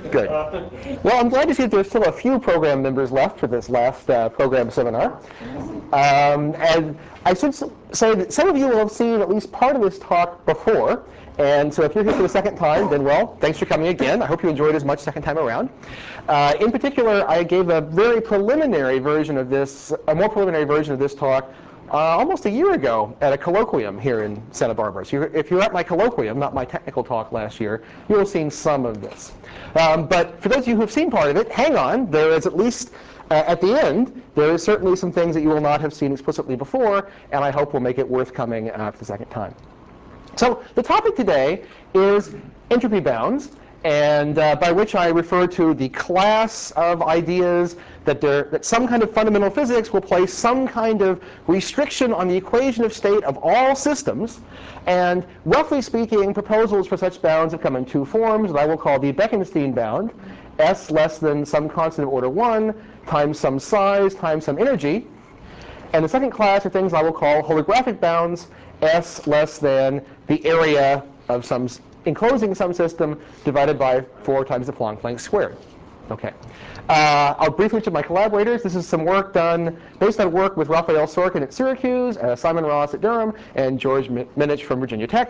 Good. Well, I'm glad to see that there's still a few program members left for this last program seminar. And I should say that some of you will have seen at least part of this talk before. And so if you're here for the second time, then, well, thanks for coming again. I hope you enjoyed as much second time around. In particular, I gave a very preliminary version of this, a more preliminary version of this talk almost a year ago at a colloquium here in Santa Barbara. So if you're at my colloquium, not my technical talk last year, you'll have seen some of this. But for those of you who have seen part of it, hang on. There is at least, at the end, there is certainly some things that you will not have seen explicitly before, and I hope will make it worth coming for the second time. So the topic today is entropy bounds, and by which I refer to the class of ideas that some kind of fundamental physics will place some kind of restriction on the equation of state of all systems. And roughly speaking, proposals for such bounds have come in two forms that I will call the Bekenstein bound, S less than some constant of order 1 times some size times some energy. And the second class are things I will call holographic bounds, S less than the area of some enclosing some system divided by 4 times the Planck length squared. Okay. I'll briefly to my collaborators. This is some work done based on work with Raphael Sorkin at Syracuse, Simon Ross at Durham, and George Minich from Virginia Tech.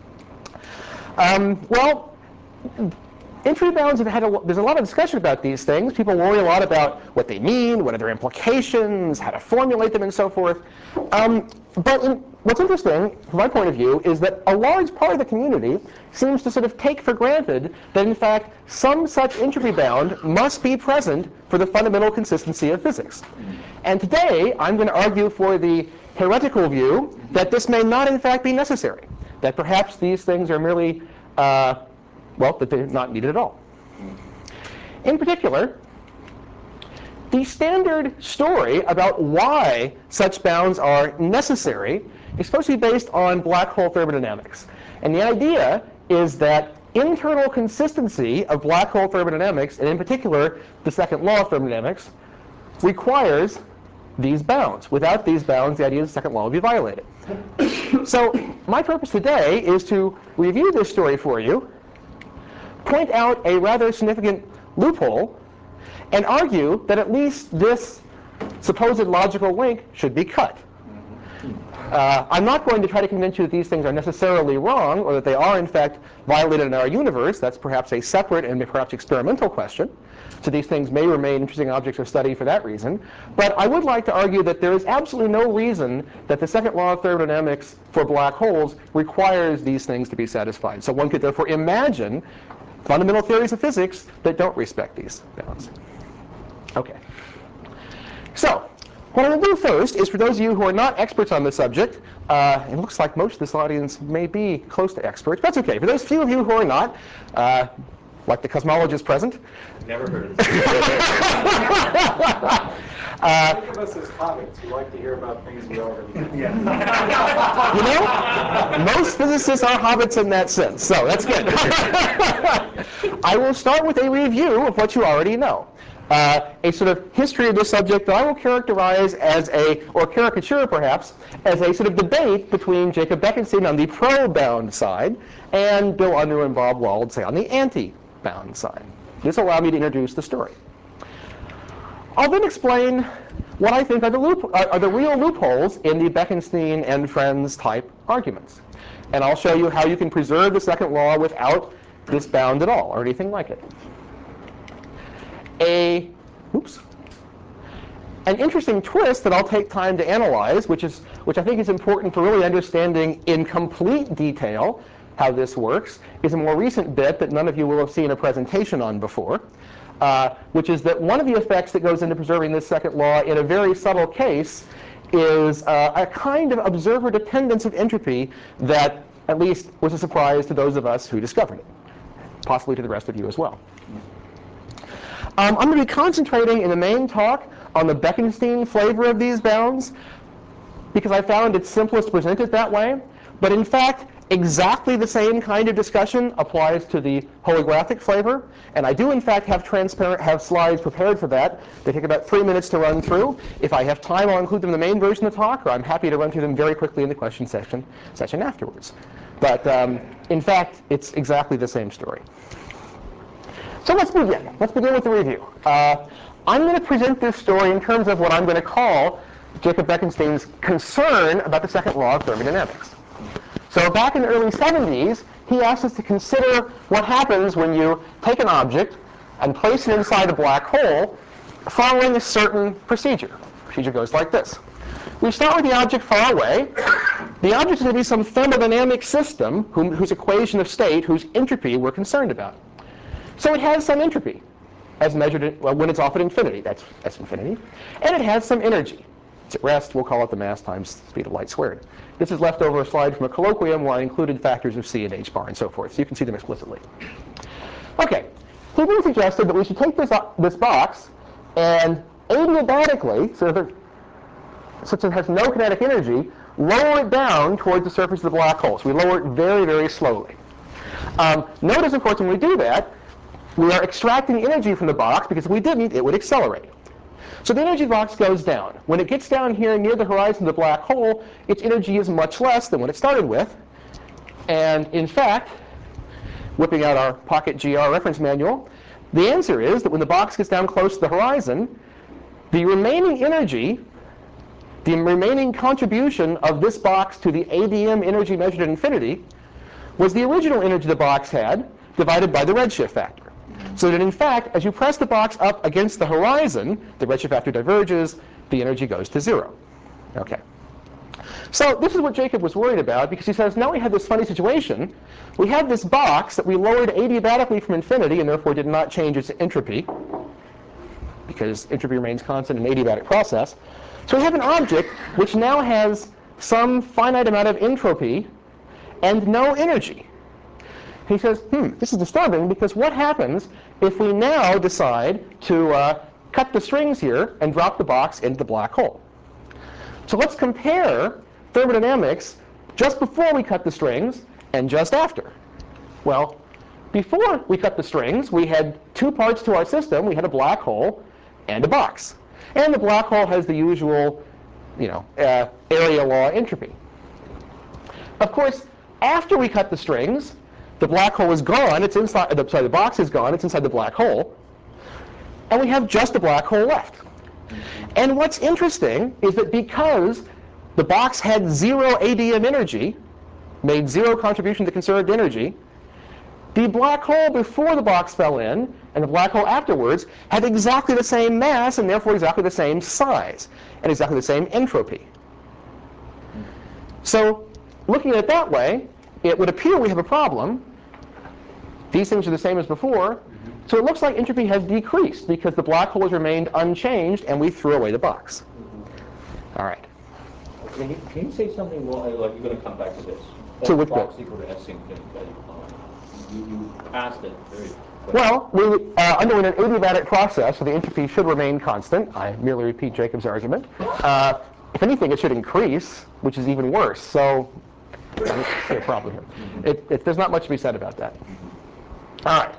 Well, entropy bounds have had there's a lot of discussion about these things. People worry a lot about what they mean, what are their implications, how to formulate them, and so forth. But what's interesting, from my point of view, is that a large part of the community seems to sort of take for granted that, in fact, some such entropy bound must be present for the fundamental consistency of physics. And today, I'm going to argue for the heretical view that this may not, in fact, be necessary, that perhaps these things are merely, well, that they're not needed at all. In particular, the standard story about why such bounds are necessary is supposed to be based on black hole thermodynamics. And the idea is that internal consistency of black hole thermodynamics, and in particular the second law of thermodynamics, requires these bounds. Without these bounds, the idea of the second law will be violated. So my purpose today is to review this story for you, point out a rather significant loophole, and argue that at least this supposed logical link should be cut. I'm not going to try to convince you that these things are necessarily wrong, or that they are, in fact, violated in our universe. That's perhaps a separate and perhaps experimental question. So these things may remain interesting objects of study for that reason. But I would like to argue that there is absolutely no reason that the second law of thermodynamics for black holes requires these things to be satisfied. So one could therefore imagine fundamental theories of physics that don't respect these bounds. Okay. So what I'm going to do first is, for those of you who are not experts on this subject, it looks like most of this audience may be close to experts. That's OK. For those few of you who are not, like the cosmologist present. Never heard of this. Think of us as hobbits who like to hear about things we already know. Yeah. You know, most physicists are hobbits in that sense, so that's good. I will start with a review of what you already know. A sort of history of this subject that I will characterize as or caricature perhaps, as a sort of debate between Jacob Bekenstein on the pro-bound side and Bill Unruh and Bob Wald, say, on the anti-bound side. This will allow me to introduce the story. I'll then explain what I think are the real loopholes in the Bekenstein and friends type arguments. And I'll show you how you can preserve the second law without this bound at all, or anything like it. An interesting twist that I'll take time to analyze, which I think is important for really understanding in complete detail how this works, is a more recent bit that none of you will have seen a presentation on before, which is that one of the effects that goes into preserving this second law in a very subtle case is a kind of observer dependence of entropy that at least was a surprise to those of us who discovered it, possibly to the rest of you as well. I'm going to be concentrating in the main talk on the Bekenstein flavor of these bounds, because I found it's simplest to present it that way. But in fact, exactly the same kind of discussion applies to the holographic flavor. And I do, in fact, have slides prepared for that. They take about 3 minutes to run through. If I have time, I'll include them in the main version of the talk, or I'm happy to run through them very quickly in the question session afterwards. But in fact, it's exactly the same story. So let's begin. Let's begin with the review. I'm going to present this story in terms of what I'm going to call Jacob Bekenstein's concern about the second law of thermodynamics. So back in the early 70s, he asked us to consider what happens when you take an object and place it inside a black hole following a certain procedure. The procedure goes like this. We start with the object far away. The object is going to be some thermodynamic system whose equation of state, whose entropy we're concerned about. So it has some entropy, as measured when it's off at infinity. That's infinity. And it has some energy. It's at rest. We'll call it the mass times speed of light squared. This is left over a slide from a colloquium where I included factors of C and H bar and so forth, so you can see them explicitly. Okay, he then suggested that we should take this box and adiabatically, since it has no kinetic energy, lower it down towards the surface of the black hole. So we lower it very, very slowly. Notice, of course, when we do that, we are extracting energy from the box, because if we didn't, it would accelerate. So the energy box goes down. When it gets down here near the horizon of the black hole, its energy is much less than what it started with. And in fact, whipping out our Pocket GR reference manual, the answer is that when the box gets down close to the horizon, the remaining energy, the remaining contribution of this box to the ADM energy measured at infinity, was the original energy the box had divided by the redshift factor. So that in fact, as you press the box up against the horizon, the redshift factor diverges, the energy goes to 0. Okay. So this is what Jacob was worried about, because he says, now we have this funny situation. We have this box that we lowered adiabatically from infinity, and therefore did not change its entropy, because entropy remains constant in an adiabatic process. So we have an object which now has some finite amount of entropy and no energy. He says, this is disturbing, because what happens if we now decide to cut the strings here and drop the box into the black hole? So let's compare thermodynamics just before we cut the strings and just after. Well, before we cut the strings, we had two parts to our system. We had a black hole and a box. And the black hole has the usual, area law entropy. Of course, after we cut the strings, the black hole is gone. It's inside. The box is gone. It's inside the black hole, and we have just the black hole left. And what's interesting is that because the box had 0 ADM energy, made 0 contribution to conserved energy, the black hole before the box fell in and the black hole afterwards had exactly the same mass and therefore exactly the same size and exactly the same entropy. So looking at it that way, it would appear we have a problem. These things are the same as before, so it looks like entropy has decreased because the black hole has remained unchanged and we threw away the box. All right. Can you say something more, like you're going to come back to this? To which box equal to S infinity. You passed it very quick. Well, under an adiabatic process, so the entropy should remain constant. I merely repeat Jacob's argument. If anything, it should increase, which is even worse. So I don't see a problem here. There's not much to be said about that. All right.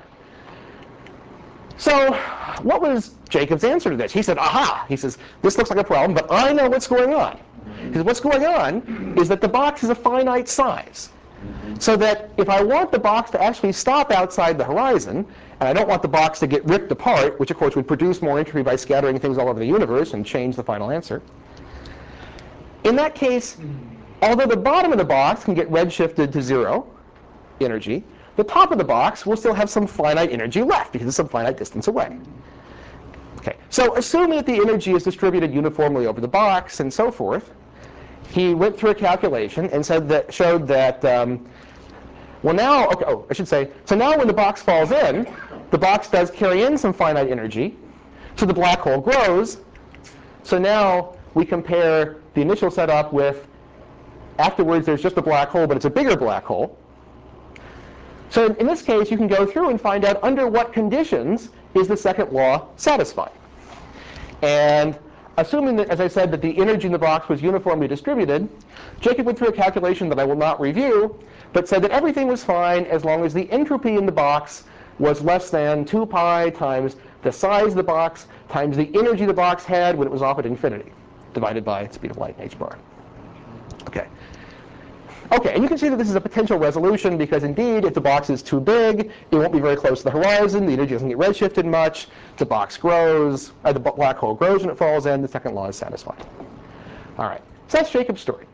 So what was Jacob's answer to this? He said, aha! He says, this looks like a problem, but I know what's going on. He says, what's going on is that the box is a finite size. So that if I want the box to actually stop outside the horizon, and I don't want the box to get ripped apart, which of course would produce more entropy by scattering things all over the universe and change the final answer, in that case, although the bottom of the box can get redshifted to 0 energy, the top of the box will still have some finite energy left because it's some finite distance away. Okay, so assuming that the energy is distributed uniformly over the box and so forth, he went through a calculation and showed that, well now, okay, I should say, so now when the box falls in, the box does carry in some finite energy, so the black hole grows. So now we compare the initial setup with, afterwards there's just a black hole, but it's a bigger black hole. So in this case, you can go through and find out under what conditions is the second law satisfied. And assuming that, as I said, that the energy in the box was uniformly distributed, Jacob went through a calculation that I will not review, but said that everything was fine as long as the entropy in the box was less than 2 pi times the size of the box times the energy the box had when it was off at infinity, divided by speed of light, h bar. Okay. Okay, and you can see that this is a potential resolution because indeed, if the box is too big, it won't be very close to the horizon, the energy doesn't get redshifted much, the box grows, the black hole grows when it falls in, the second law is satisfied. All right, so that's Jacob's story.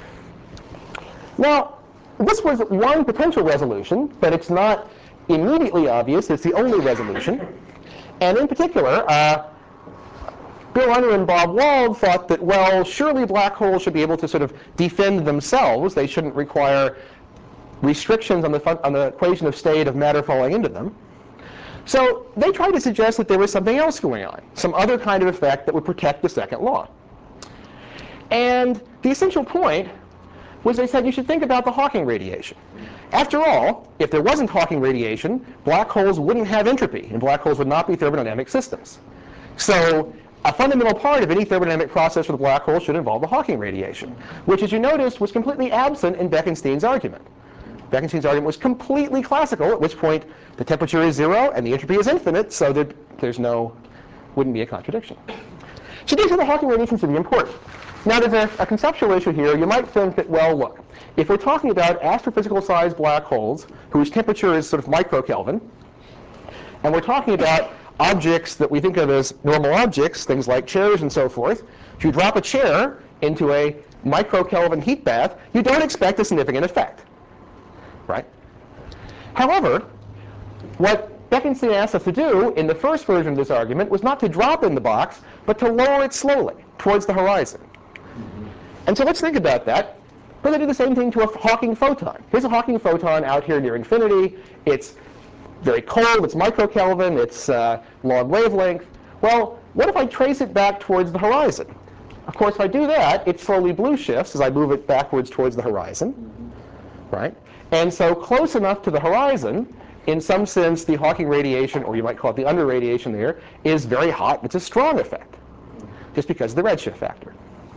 Now, this was one potential resolution, but it's not immediately obvious it's the only resolution. And in particular, Bill Unruh and Bob Wald thought that, well, surely black holes should be able to sort of defend themselves. They shouldn't require restrictions on the equation of state of matter falling into them. So they tried to suggest that there was something else going on, some other kind of effect that would protect the second law. And the essential point was they said you should think about the Hawking radiation. After all, if there wasn't Hawking radiation, black holes wouldn't have entropy, and black holes would not be thermodynamic systems. So a fundamental part of any thermodynamic process with a black hole should involve the Hawking radiation, which, as you noticed, was completely absent in Bekenstein's argument. Bekenstein's argument was completely classical, at which point the temperature is 0 and the entropy is infinite, so wouldn't be a contradiction. So these are the Hawking radiations to be important. Now, there's a conceptual issue here. You might think that, well, look, if we're talking about astrophysical-sized black holes whose temperature is sort of microkelvin, and we're talking about objects that we think of as normal objects, things like chairs and so forth, if you drop a chair into a microkelvin heat bath, you don't expect a significant effect, right? However, what Bekenstein asked us to do in the first version of this argument was not to drop in the box, but to lower it slowly towards the horizon. And so let's think about that. We're going to do the same thing to a Hawking photon. Here's a Hawking photon out here near infinity. It's very cold, it's microkelvin, it's long wavelength. Well, what if I trace it back towards the horizon? Of course, if I do that, it slowly blue shifts as I move it backwards towards the horizon, right? And so close enough to the horizon, in some sense, the Hawking radiation, or you might call it the Unruh radiation there, is very hot. It's a strong effect, just because of the redshift factor.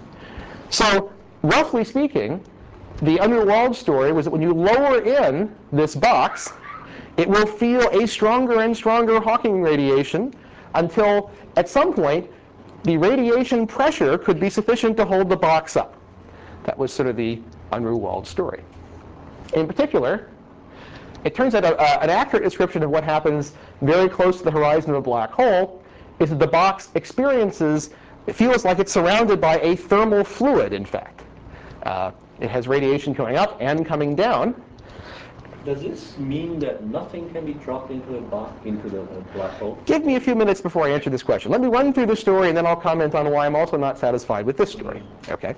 So roughly speaking, the Unruh-Wald story was that when you lower in this box, it will feel a stronger and stronger Hawking radiation until, at some point, the radiation pressure could be sufficient to hold the box up. That was sort of the Unruh-Wald story. In particular, it turns out an accurate description of what happens very close to the horizon of a black hole is that the box it feels like it's surrounded by a thermal fluid, in fact. It has radiation going up and coming down. Does this mean that nothing can be dropped into the black hole? Give me a few minutes before I answer this question. Let me run through the story, and then I'll comment on why I'm also not satisfied with this story. Okay.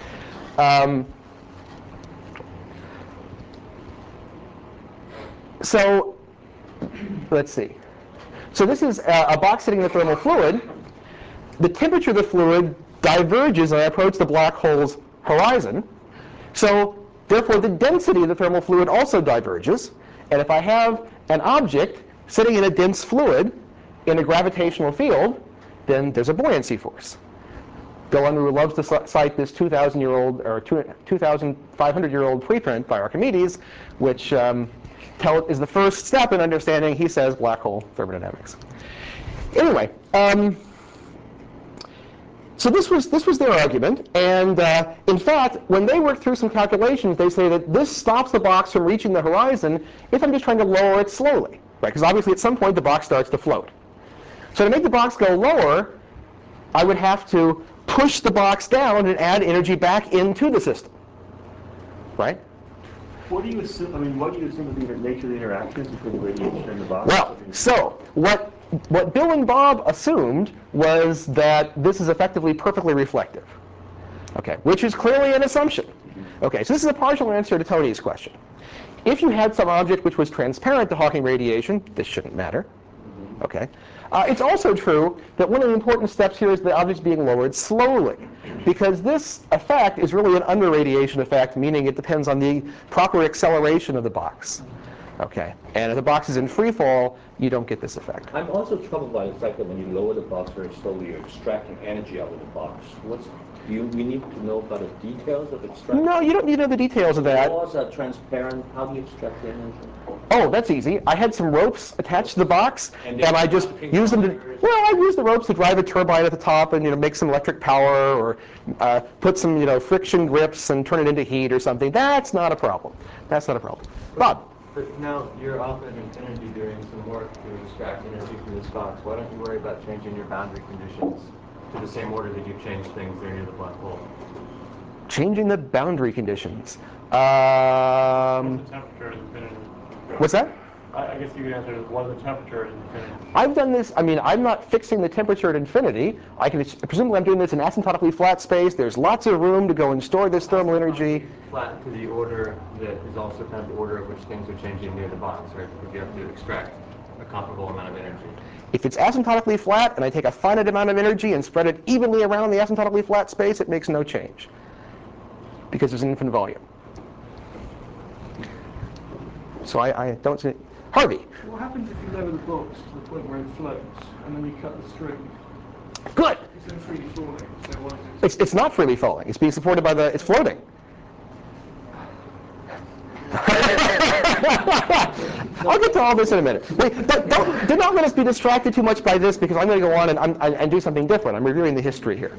So let's see. So this is a box sitting in the thermal fluid. The temperature of the fluid diverges as I approach the black hole's horizon. So therefore, the density of the thermal fluid also diverges. And if I have an object sitting in a dense fluid in a gravitational field, then there's a buoyancy force. Bill Unruh loves to cite this 2,000-year-old or 2,500-year-old preprint by Archimedes, which is the first step in understanding, he says, black hole thermodynamics. Anyway, so this was their argument, and in fact, when they work through some calculations, they say that this stops the box from reaching the horizon if I'm just trying to lower it slowly, right? Because obviously at some point the box starts to float. So to make the box go lower, I would have to push the box down and add energy back into the system, right? What do you assume? I mean, what do you assume would be the nature of the interactions between the radiation and the box? Well, so what Bill and Bob assumed was that this is effectively perfectly reflective, okay, which is clearly an assumption. Okay, so this is a partial answer to Tony's question. If you had some object which was transparent to Hawking radiation, this shouldn't matter. Okay. It's also true that one of the important steps here is the object's being lowered slowly, because this effect is really an under-radiation effect, meaning it depends on the proper acceleration of the box. Okay, and if the box is in free fall, you don't get this effect. I'm also troubled by the fact that when you lower the box very slowly, you're extracting energy out of the box. We need to know about the details of extraction? No, you don't need to know the details of that. The walls are transparent. How do you extract the energy? Oh, that's easy. I had some ropes attached to the box, and I just used them to, well, I used the ropes to drive a turbine at the top and, make some electric power, or put some, friction grips and turn it into heat or something. That's not a problem. That's not a problem. Bob? But now you're off at infinity doing some work to extract energy from this box. Why don't you worry about changing your boundary conditions to the same order that you've changed things there near the black hole? Changing the boundary conditions. What's the temperature at infinity? What's that? I guess you could answer, what is the temperature at infinity? I've done this, I'm not fixing the temperature at infinity. Presumably I'm doing this in asymptotically flat space. There's lots of room to go and store this thermal energy. Flat to the order that is also kind of the order of which things are changing near the box, right? If you have to extract a comparable amount of energy. If it's asymptotically flat and I take a finite amount of energy and spread it evenly around the asymptotically flat space, it makes no change, because there's an infinite volume. So I don't see. Harvey? What happens if you lower the box to the point where it floats, and then you cut the string? Good. It's then freely falling, so what is it? It's not freely falling. It's being supported by it's floating. I'll get to all this in a minute. Wait, but do not let us be distracted too much by this, because I'm going to go on and do something different. I'm reviewing the history here.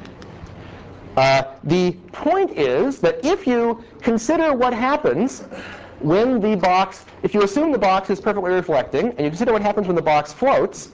The point is that if you consider what happens when the box, if you assume the box is perfectly reflecting, and you consider what happens when the box floats,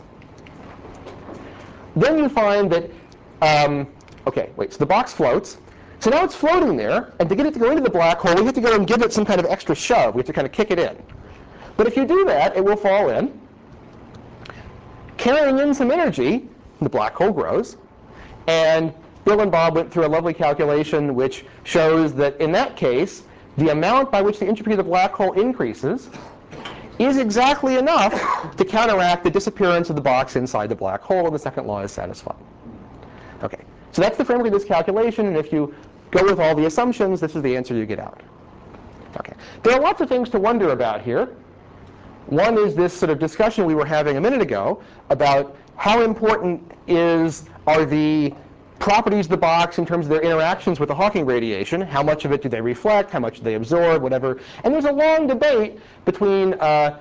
then you find that, so the box floats. So now it's floating there, and to get it to go into the black hole, we have to go and give it some kind of extra shove. We have to kind of kick it in. But if you do that, it will fall in, carrying in some energy. The black hole grows. And Bill and Bob went through a lovely calculation which shows that in that case, the amount by which the entropy of the black hole increases is exactly enough to counteract the disappearance of the box inside the black hole, and the second law is satisfied. Okay, so that's the framework of this calculation, and if you go with all the assumptions, this is the answer you get out. Okay, there are lots of things to wonder about here. One is this sort of discussion we were having a minute ago about how important are the properties of the box in terms of their interactions with the Hawking radiation. How much of it do they reflect? How much do they absorb? Whatever. And there's a long debate between, Bill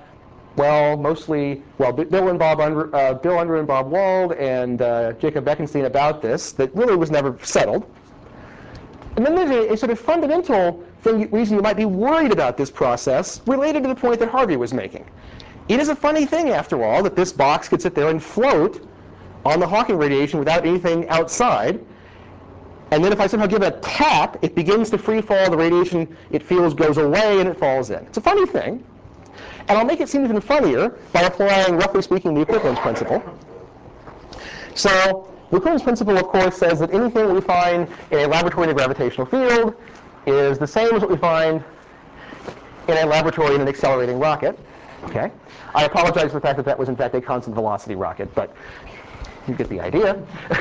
Unruh and Bob Wald and Jacob Bekenstein about this that really was never settled. And then there's a sort of fundamental reason you might be worried about this process related to the point that Harvey was making. It is a funny thing, after all, that this box could sit there and float on the Hawking radiation without anything outside. And then if I somehow give it a tap, it begins to free fall, the radiation it feels goes away, and it falls in. It's a funny thing. And I'll make it seem even funnier by applying, roughly speaking, the equivalence principle. So the equivalence principle, of course, says that anything we find in a laboratory in a gravitational field is the same as what we find in a laboratory in an accelerating rocket. Okay? I apologize for the fact that that was, in fact, a constant velocity rocket, but you get the idea.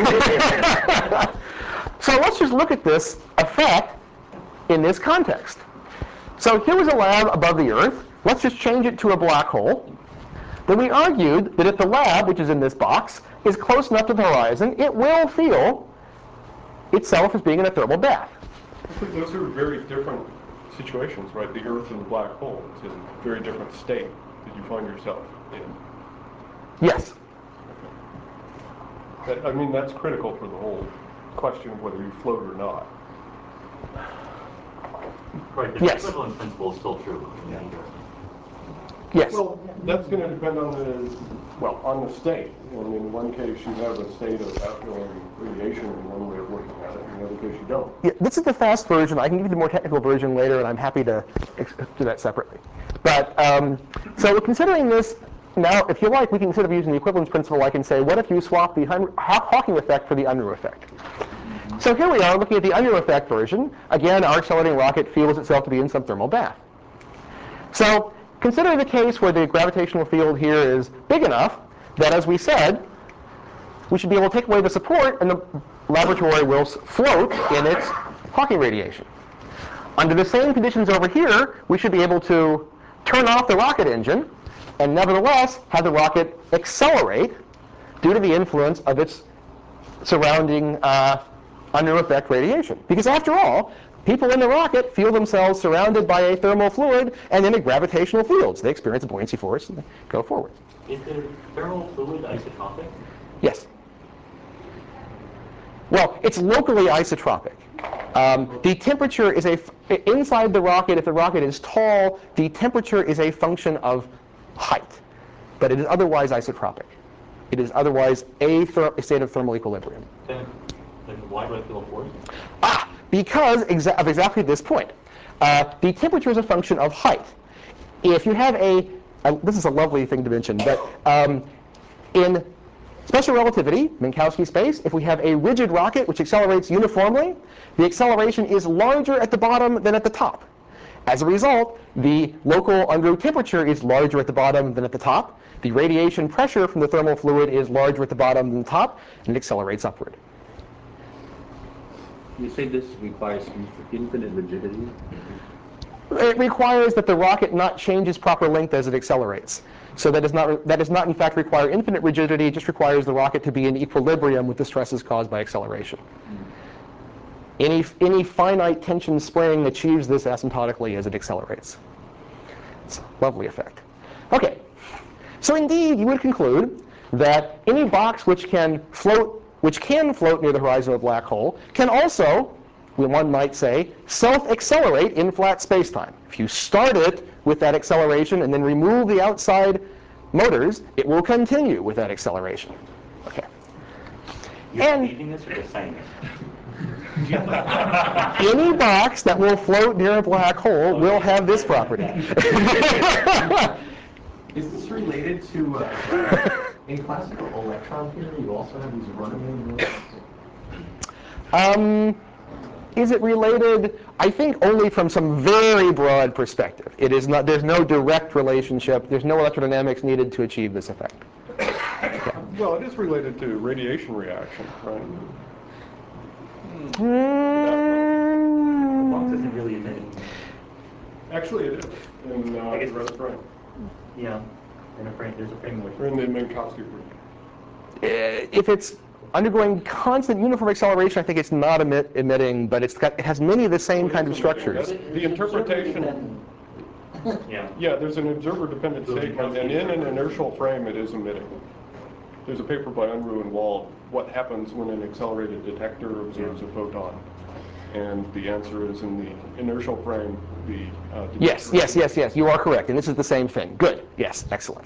So let's just look at this effect in this context. So here was a lab above the Earth. Let's just change it to a black hole. Then we argued that if the lab, which is in this box, is close enough to the horizon, it will feel itself as being in a thermal bath. Those are very different situations, right? The Earth and the black hole. It's a very different state that you find yourself in. Yes. I mean, that's critical for the whole question of whether you float or not. Right, the Yes. equivalent principle is still true. Yeah. Yes. Well, that's going to depend on the state. And in one case, you have a state of outgoing radiation in one way of looking at it. In the other case, you don't. Yeah, this is the fast version. I can give you the more technical version later, and I'm happy to do that separately. But so we're considering this now. If you like, we can, instead of using the equivalence principle, I can say, what if you swap the Hawking effect for the Unruh effect? So here we are looking at the Unruh effect version. Again, our accelerating rocket feels itself to be in some thermal bath. So consider the case where the gravitational field here is big enough that, as we said, we should be able to take away the support, and the laboratory will float in its Hawking radiation. Under the same conditions over here, we should be able to turn off the rocket engine and nevertheless have the rocket accelerate due to the influence of its surrounding under effect radiation. Because after all, people in the rocket feel themselves surrounded by a thermal fluid and emit gravitational fields. They experience a buoyancy force and they go forward. Is the thermal fluid isotropic? Yes. Well, it's locally isotropic. The temperature is inside the rocket, if the rocket is tall, the temperature is a function of height. But it is otherwise isotropic. It is otherwise a state of thermal equilibrium. Then why do I feel a force? Because of exactly this point. The temperature is a function of height. If you have this is a lovely thing to mention, but in special relativity, Minkowski space, if we have a rigid rocket which accelerates uniformly, the acceleration is larger at the bottom than at the top. As a result, the local under temperature is larger at the bottom than at the top. The radiation pressure from the thermal fluid is larger at the bottom than the top, and it accelerates upward. You say this requires infinite rigidity? It requires that the rocket not change its proper length as it accelerates. So that does not in fact require infinite rigidity, it just requires the rocket to be in equilibrium with the stresses caused by acceleration. Any finite tension spring achieves this asymptotically as it accelerates. It's a lovely effect. Okay, so indeed you would conclude that any box which can float near the horizon of a black hole can also, one might say, self-accelerate in flat spacetime. If you start it with that acceleration and then remove the outside motors, it will continue with that acceleration. Okay. You're repeating this or just saying it? Any box that will float near a black hole will have this property. Is this related to, in classical electron theory, you also have these runaway modes? Is it related? I think only from some very broad perspective. It is not. There's no direct relationship. There's no electrodynamics needed to achieve this effect. Well, it is related to radiation reaction, right? The box isn't really emitting. Actually, it is in the red frame. Yeah, in a frame. There's a frame which. Or in the Minkowski frame. If it's undergoing constant uniform acceleration, I think it's not emitting, but it has many of the same kind of structures. The interpretation. Yeah, there's an observer-dependent statement, and in an inertial frame, it is emitting. There's a paper by Unruh and Wald, what happens when an accelerated detector observes a photon? And the answer is in the inertial frame, the Yes, you are correct, and this is the same thing. Good, yes, excellent.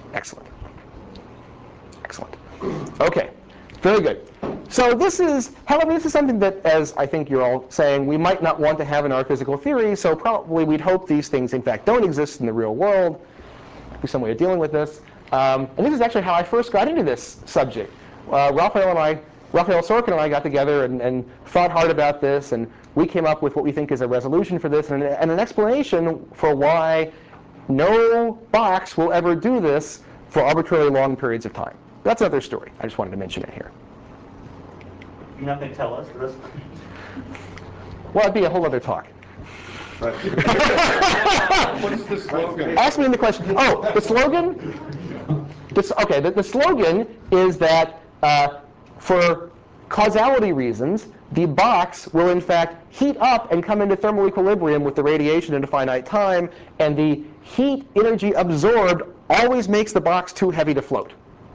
Okay, very good. So however, this is something that, as I think you're all saying, we might not want to have in our physical theory, so probably we'd hope these things, in fact, don't exist in the real world. There's some way of dealing with this. And this is actually how I first got into this subject. Raphael Sorkin and I got together and thought hard about this, and we came up with what we think is a resolution for this and an explanation for why no box will ever do this for arbitrarily long periods of time. That's another story. I just wanted to mention it here. You're not going to tell us the rest? Well, it'd be a whole other talk. What's the slogan? Ask me the question. Oh, the slogan? The slogan is that for causality reasons, the box will in fact heat up and come into thermal equilibrium with the radiation in a finite time, and the heat energy absorbed always makes the box too heavy to float.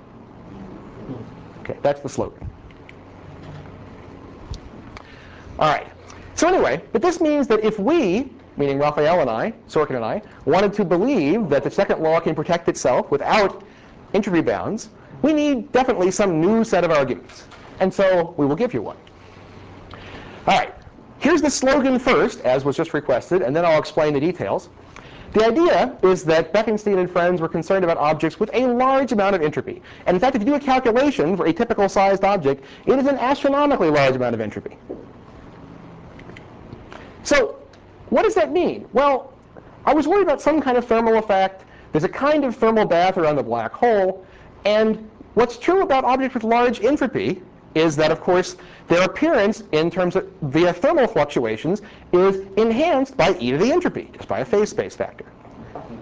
Okay, that's the slogan. All right. So anyway, but this means that if we, meaning Raphael and I, Sorkin and I, wanted to believe that the second law can protect itself without entropy bounds, we need definitely some new set of arguments. And so we will give you one. All right. Here's the slogan first, as was just requested, and then I'll explain the details. The idea is that Bekenstein and friends were concerned about objects with a large amount of entropy. And in fact, if you do a calculation for a typical sized object, it is an astronomically large amount of entropy. So what does that mean? Well, I was worried about some kind of thermal effect. There's a kind of thermal bath around the black hole. And what's true about objects with large entropy is that, of course, their appearance in terms of via thermal fluctuations is enhanced by e to the entropy, just by a phase space factor.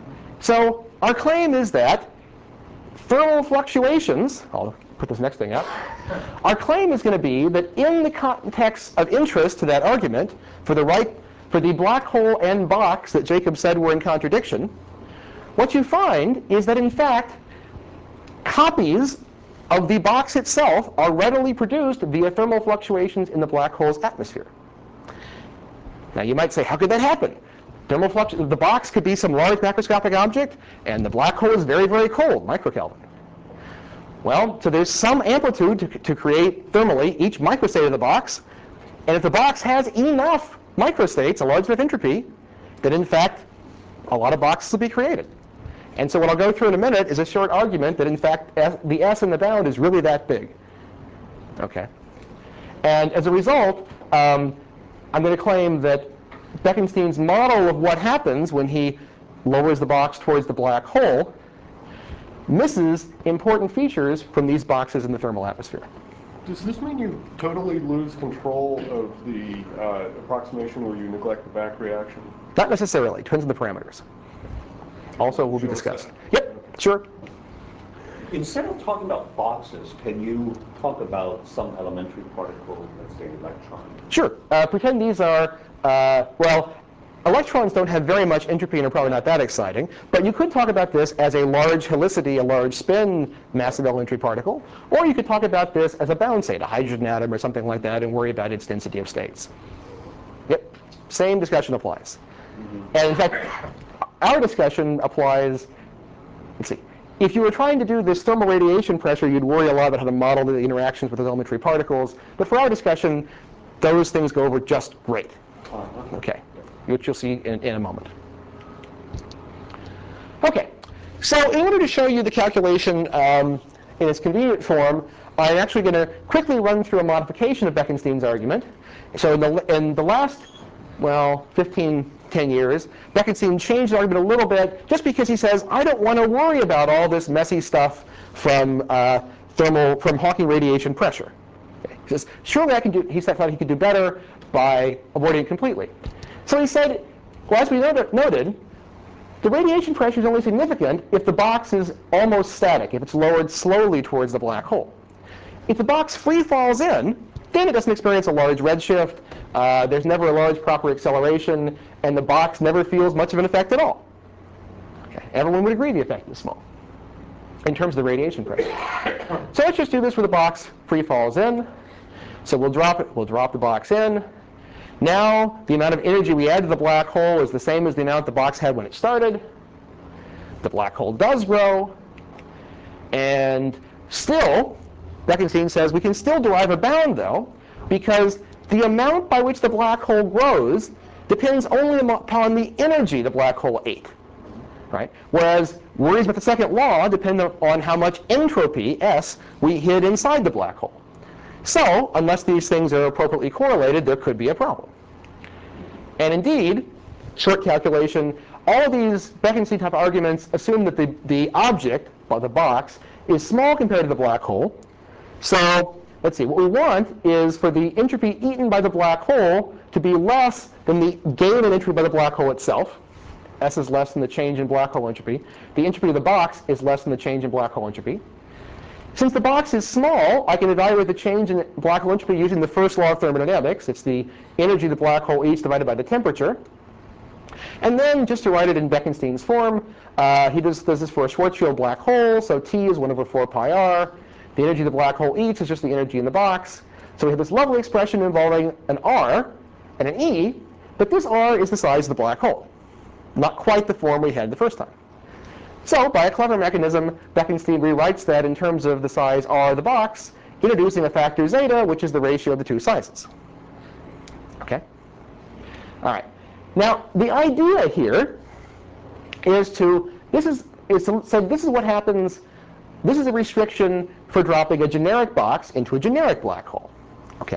So our claim is that thermal fluctuations, I'll put this next thing up, our claim is going to be that in the context of interest to that argument, for the black hole and box that Jacob said were in contradiction, what you find is that in fact copies of the box itself are readily produced via thermal fluctuations in the black hole's atmosphere. Now you might say, how could that happen? The box could be some large macroscopic object, and the black hole is very, very cold, microkelvin. Well, so there's some amplitude to create thermally each microstate of the box, and if the box has enough microstates, a large enough entropy, then in fact a lot of boxes will be created. And so what I'll go through in a minute is a short argument that in fact the S in the bound is really that big. Okay. And as a result, I'm going to claim that Bekenstein's model of what happens when he lowers the box towards the black hole misses important features from these boxes in the thermal atmosphere. Does this mean you totally lose control of the approximation where you neglect the back reaction? Not necessarily. Depends on the parameters. Also will be discussed. Yep, sure. Instead of talking about boxes, can you talk about some elementary particle, let's say electron? Sure. Pretend these are, well, electrons don't have very much entropy and are probably not that exciting, but you could talk about this as a large helicity, a large spin massive elementary particle, or you could talk about this as a bound state, a hydrogen atom or something like that, and worry about its density of states. Yep, same discussion applies. And in fact, our discussion applies, let's see, if you were trying to do this thermal radiation pressure, you'd worry a lot about how to model the interactions with the elementary particles, but for our discussion, those things go over just great. Okay, which you'll see in a moment. Okay, so in order to show you the calculation in its convenient form, I'm actually going to quickly run through a modification of Bekenstein's argument. So in the last, well, 10 years, Bekenstein changed the argument a little bit just because he says, I don't want to worry about all this messy stuff from Hawking radiation pressure. Okay. He says, surely I can do, he thought he could do better by avoiding it completely. So he said, well, as we noted, the radiation pressure is only significant if the box is almost static, if it's lowered slowly towards the black hole. If the box free falls in, then it doesn't experience a large redshift, there's never a large proper acceleration, and the box never feels much of an effect at all. Okay. Everyone would agree the effect is small in terms of the radiation pressure. So let's just do this where the box free falls in. So we'll drop the box in. Now the amount of energy we add to the black hole is the same as the amount the box had when it started. The black hole does grow, and still, Bekenstein says we can still derive a bound, though, because the amount by which the black hole grows depends only upon the energy the black hole ate. Right? Whereas worries about the second law depend on how much entropy, S, we hid inside the black hole. So, unless these things are appropriately correlated, there could be a problem. And indeed, short calculation, all of these Bekenstein type arguments assume that the object, the box, is small compared to the black hole. So let's see, what we want is for the entropy eaten by the black hole to be less than the gain in entropy by the black hole itself. S is less than the change in black hole entropy. The entropy of the box is less than the change in black hole entropy. Since the box is small, I can evaluate the change in black hole entropy using the first law of thermodynamics. It's the energy the black hole eats divided by the temperature. And then, just to write it in Bekenstein's form, he does this for a Schwarzschild black hole, so T is 1 over 4 pi r. The energy the black hole eats is just the energy in the box. So we have this lovely expression involving an R and an E, but this R is the size of the black hole, not quite the form we had the first time. So by a clever mechanism, Bekenstein rewrites that in terms of the size R of the box, introducing a factor zeta, which is the ratio of the two sizes. Okay? All right. Now, the idea here is this is what happens. This is a restriction for dropping a generic box into a generic black hole. Okay?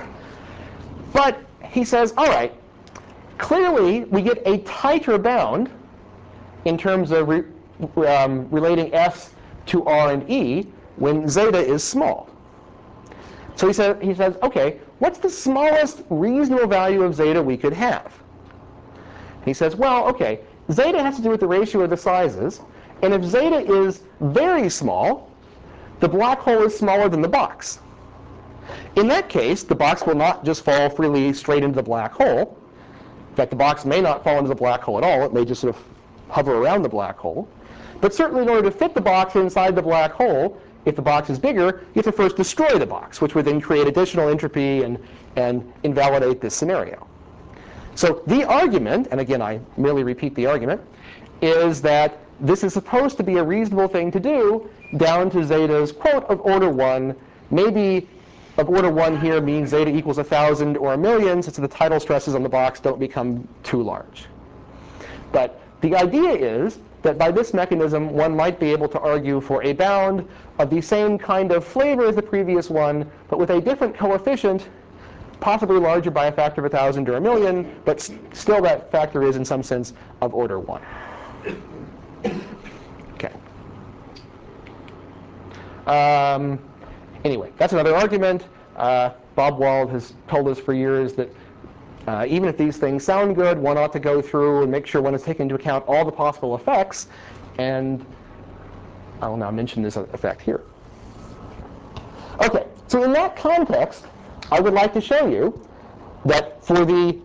But he says, all right, clearly we get a tighter bound in terms of relating S to R and E when zeta is small. So he says, okay, what's the smallest reasonable value of zeta we could have? He says, well, okay, zeta has to do with the ratio of the sizes. And if zeta is very small, the black hole is smaller than the box. In that case, the box will not just fall freely straight into the black hole. In fact, the box may not fall into the black hole at all. It may just sort of hover around the black hole. But certainly in order to fit the box inside the black hole, if the box is bigger, you have to first destroy the box, which would then create additional entropy and invalidate this scenario. So the argument, and again I merely repeat the argument, is that this is supposed to be a reasonable thing to do down to zetas, quote, of order 1. Maybe of order 1 here means zeta equals 1,000 or 1,000,000, since the tidal stresses on the box don't become too large. But the idea is that by this mechanism, one might be able to argue for a bound of the same kind of flavor as the previous one, but with a different coefficient, possibly larger by a factor of 1,000 or 1,000,000, but still that factor is in some sense of order 1. Okay. Anyway, that's another argument. Bob Wald has told us for years that even if these things sound good, one ought to go through and make sure one has taken into account all the possible effects. And I will now mention this effect here. OK, so in that context, I would like to show you that for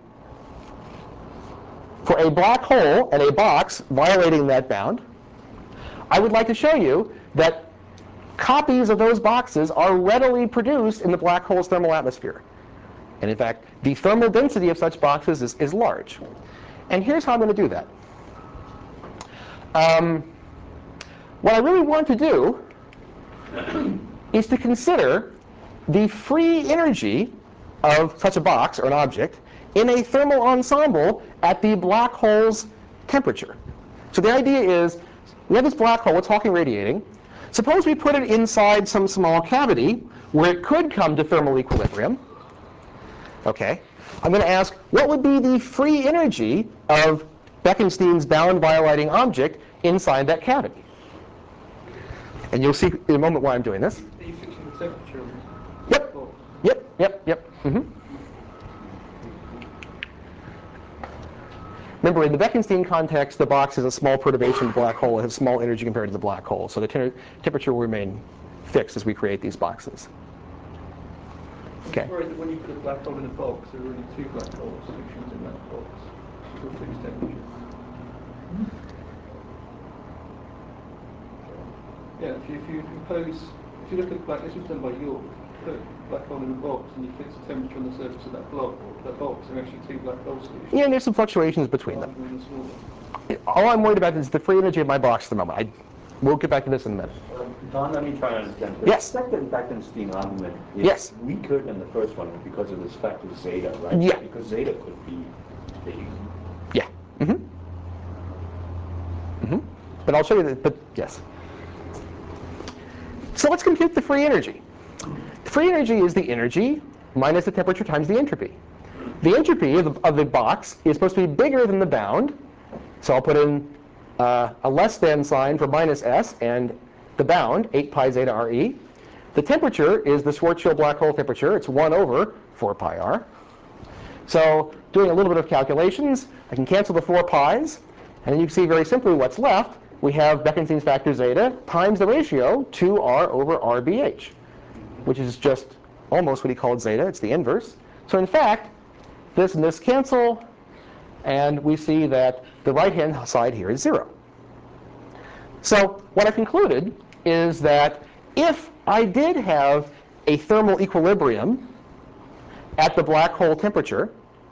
a black hole and a box violating that bound, I would like to show you that copies of those boxes are readily produced in the black hole's thermal atmosphere. And in fact, the thermal density of such boxes is large. And here's how I'm going to do that. What I really want to do is to consider the free energy of such a box or an object in a thermal ensemble at the black hole's temperature. So the idea is we have this black hole, it's Hawking radiating. Suppose we put it inside some small cavity where it could come to thermal equilibrium. Okay, I'm going to ask, what would be the free energy of Bekenstein's bound violating object inside that cavity? And you'll see in a moment why I'm doing this. Are you fixing the temperature? Yep. Remember, in the Bekenstein context, the box is a small perturbation of the black hole. It has small energy compared to the black hole. So the temperature will remain fixed as we create these boxes. Okay. I'm worried that when you put a black hole in a box, there are only 2 black hole solutions in that box to a fixed temperature. Yeah, if you look at this was done by York, put a black hole in a box and you fix the temperature on the surface of that box, there are actually 2 black hole solutions. Yeah, and there's some fluctuations between them. All I'm worried about is the free energy of my box at the moment. We'll get back to this in a minute. Don, let me try to understand. The Yes. second Bekenstein argument is Yes. weaker than the first one because of this factor zeta, right? Yeah. Because zeta could be big. Yeah. But I'll show you that. But yes. So let's compute the free energy. The free energy is the energy minus the temperature times the entropy. The entropy of the box is supposed to be bigger than the bound. So I'll put in a less than sign for minus s, and the bound, 8 pi zeta Re. The temperature is the Schwarzschild black hole temperature. It's 1 over 4 pi r. So doing a little bit of calculations, I can cancel the 4 pi's. And then you can see very simply what's left. We have Bekenstein's factor zeta times the ratio 2r over rbh, which is just almost what he called zeta. It's the inverse. So in fact, this and this cancel. And we see that the right-hand side here is 0. So what I concluded is that if I did have a thermal equilibrium at the black hole temperature,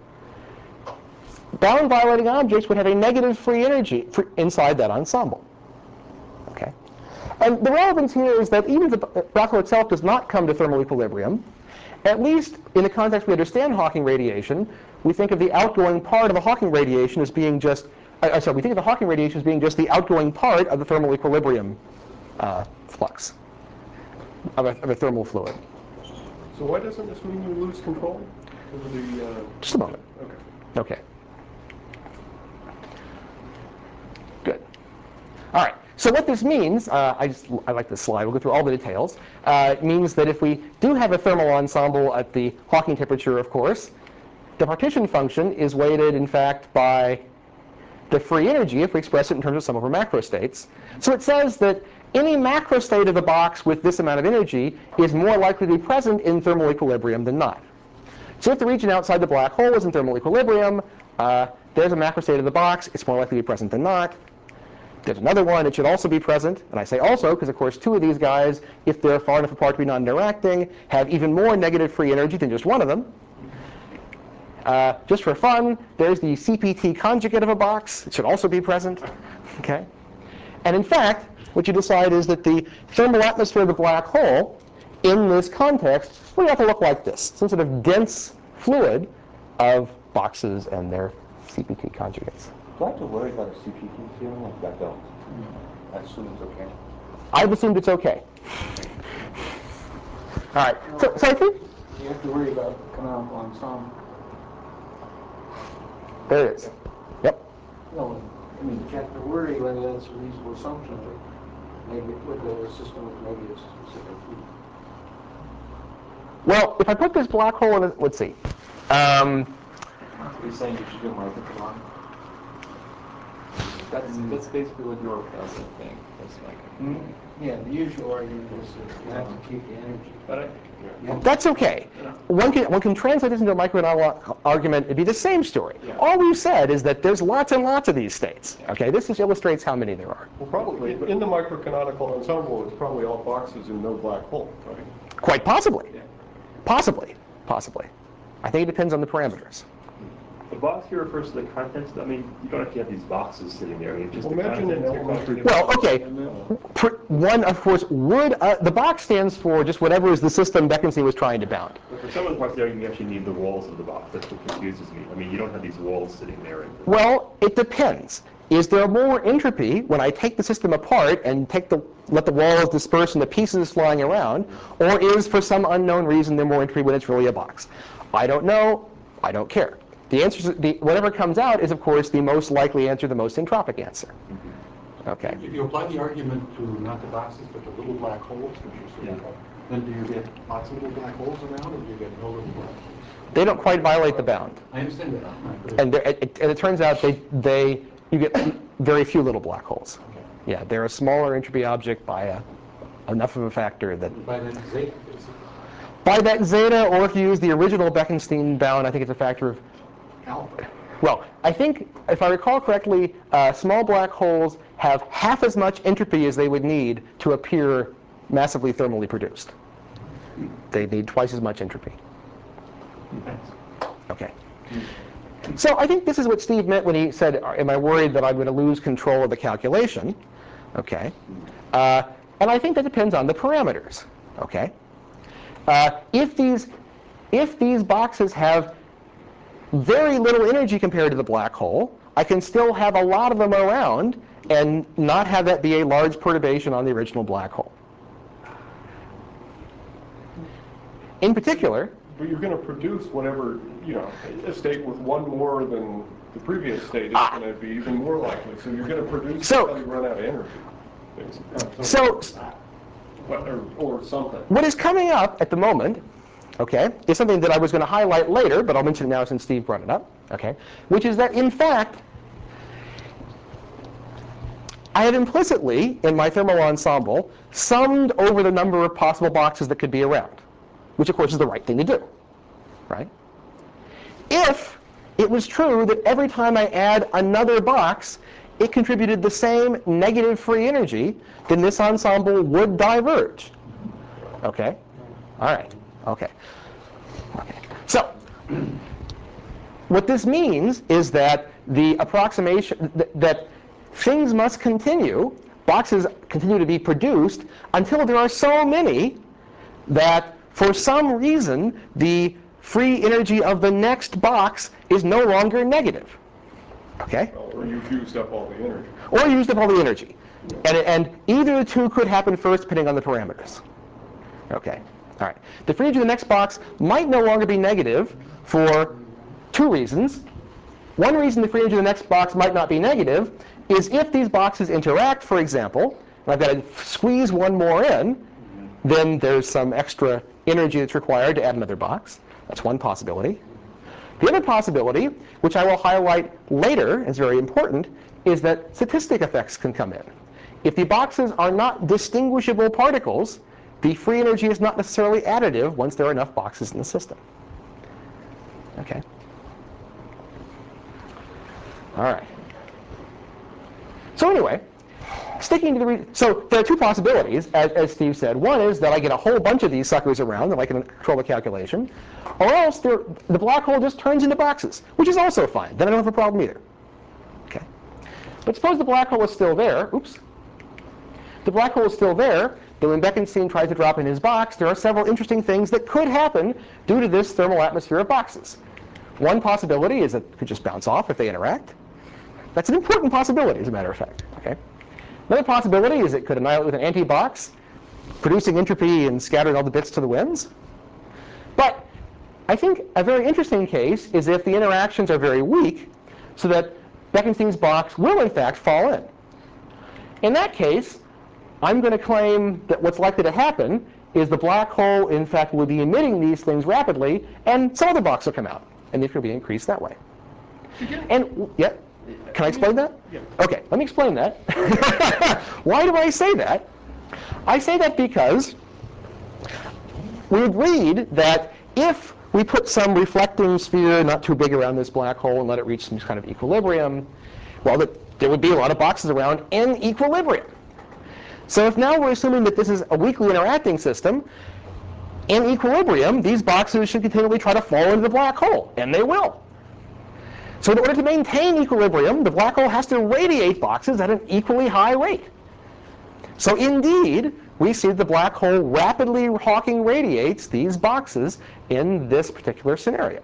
bound violating objects would have a negative free energy inside that ensemble. Okay. And the relevance here is that even if the black hole itself does not come to thermal equilibrium, at least in the context we understand Hawking radiation, we think of the outgoing part of the Hawking radiation as being just, we think of the Hawking radiation as being just the outgoing part of the thermal equilibrium flux of a thermal fluid. So why doesn't this mean you lose control over the... Just a moment. Okay. Good. All right. So what this means, I like this slide. We'll go through all the details. It means that if we do have a thermal ensemble at the Hawking temperature, of course, the partition function is weighted, in fact, by the free energy if we express it in terms of some of our macro states. So it says that any macro state of the box with this amount of energy is more likely to be present in thermal equilibrium than not. So if the region outside the black hole is in thermal equilibrium, there's a macro state of the box. It's more likely to be present than not. There's another one. It should also be present. And I say also because, of course, two of these guys, if they're far enough apart to be non-interacting, have even more negative free energy than just one of them. Just for fun, there's the CPT conjugate of a box. It should also be present. Okay? And in fact, what you decide is that the thermal atmosphere of the black hole, in this context, would have to look like this. Some sort of dense fluid of boxes and their CPT conjugates. Do I have to worry about a CPT theorem like that, though? I assume it's okay. I've assumed it's okay. All right. So I think You have to worry about canonical ensemble. there it is. Yep. No, I mean, you have to worry whether that's a reasonable assumption that maybe with a system with negative specific heat. Well, if I put this black hole in, let's see. You're saying you should do microcanonical? That's basically what your professor thinks. That's like. Yeah, the usual argument is that you have to keep the energy. But That's okay. One can translate this into a microcanonical argument. It'd be the same story. Yeah. All we've said is that there's lots and lots of these states. Okay, this just illustrates how many there are. Well, probably in the microcanonical ensemble, it's probably all boxes and no black hole, right? Quite possibly. Possibly. Possibly. I think it depends on the parameters. The box here refers to the contents. I mean, you don't have to have these boxes sitting there. I mean, just Well, the imagine contents. an elementary. Well, okay. One, of course, would the box stands for just whatever is the system Bekenstein was trying to bound. But for some of the parts there, you actually need the walls of the box. That's what confuses me. I mean, you don't have these walls sitting there. Well, it depends. Is there more entropy when I take the system apart and let the walls disperse and the pieces flying around, or is for some unknown reason there more entropy when it's really a box? I don't know. I don't care. The answer, whatever comes out, is of course the most likely answer, the most entropic answer. Okay. If you apply the argument to not the boxes but the little black holes, which you said, then do you get lots of little black holes around, or do you get no little black holes? They don't quite violate the bound. I understand that. And it turns out you get very few little black holes. Yeah, they're a smaller entropy object by enough of a factor that. By that zeta, basically. By that zeta, or if you use the original Bekenstein bound, I think it's a factor of. Alpha. Well, I think, if I recall correctly, small black holes have half as much entropy as they would need to appear massively thermally produced. They need twice as much entropy. Okay. So I think this is what Steve meant when he said, am I worried that I'm going to lose control of the calculation? Okay. And I think that depends on the parameters. Okay. If these boxes have very little energy compared to the black hole, I can still have a lot of them around and not have that be a large perturbation on the original black hole. In particular, But you're going to produce whatever, a state with one more than the previous state is going to be even more likely. So you're going to produce until you run out of energy, basically. So, or something. what is coming up at the moment, okay, is something that I was going to highlight later, but I'll mention it now since Steve brought it up, okay, which is that, in fact, I have implicitly, in my thermal ensemble, summed over the number of possible boxes that could be around, which, of course, is the right thing to do, right? If it was true that every time I add another box, it contributed the same negative free energy, then this ensemble would diverge. Okay? All right. Okay. Okay. So, what this means is that the approximation, that things must continue, boxes continue to be produced until there are so many that for some reason the free energy of the next box is no longer negative. Okay? Or you've used up all the energy. Or used up all the energy. And either the two could happen first depending on the parameters. Okay. All right. The free energy of the next box might no longer be negative for two reasons. One reason the free energy of the next box might not be negative is if these boxes interact, for example, and I've got to squeeze one more in, then there's some extra energy that's required to add another box. That's one possibility. The other possibility, which I will highlight later as very important, is that statistic effects can come in. If the boxes are not distinguishable particles, the free energy is not necessarily additive once there are enough boxes in the system. Okay. All right. So anyway, sticking to the so there are two possibilities, as Steve said. One is that I get a whole bunch of these suckers around and I can control the calculation, or else the black hole just turns into boxes, which is also fine. Then I don't have a problem either. Okay. But suppose the black hole is still there. Oops. The black hole is still there. Then when Bekenstein tries to drop in his box, there are several interesting things that could happen due to this thermal atmosphere of boxes. One possibility is that it could just bounce off if they interact. That's an important possibility, as a matter of fact. Okay. Another possibility is it could annihilate with an anti-box, producing entropy and scattering all the bits to the winds. But I think a very interesting case is if the interactions are very weak, so that Bekenstein's box will, in fact, fall in. In that case, I'm going to claim that what's likely to happen is the black hole, in fact, will be emitting these things rapidly, and some of the box will come out, and it will be increased that way. And yeah, can I explain that? Yeah. Okay, let me explain that. Why do I say that? I say that because we agreed that if we put some reflecting sphere not too big around this black hole and let it reach some kind of equilibrium, well, there would be a lot of boxes around in equilibrium. So if now we're assuming that this is a weakly interacting system, in equilibrium, these boxes should continually try to fall into the black hole, and they will. So in order to maintain equilibrium, the black hole has to radiate boxes at an equally high rate. So indeed, we see the black hole rapidly Hawking radiates these boxes in this particular scenario.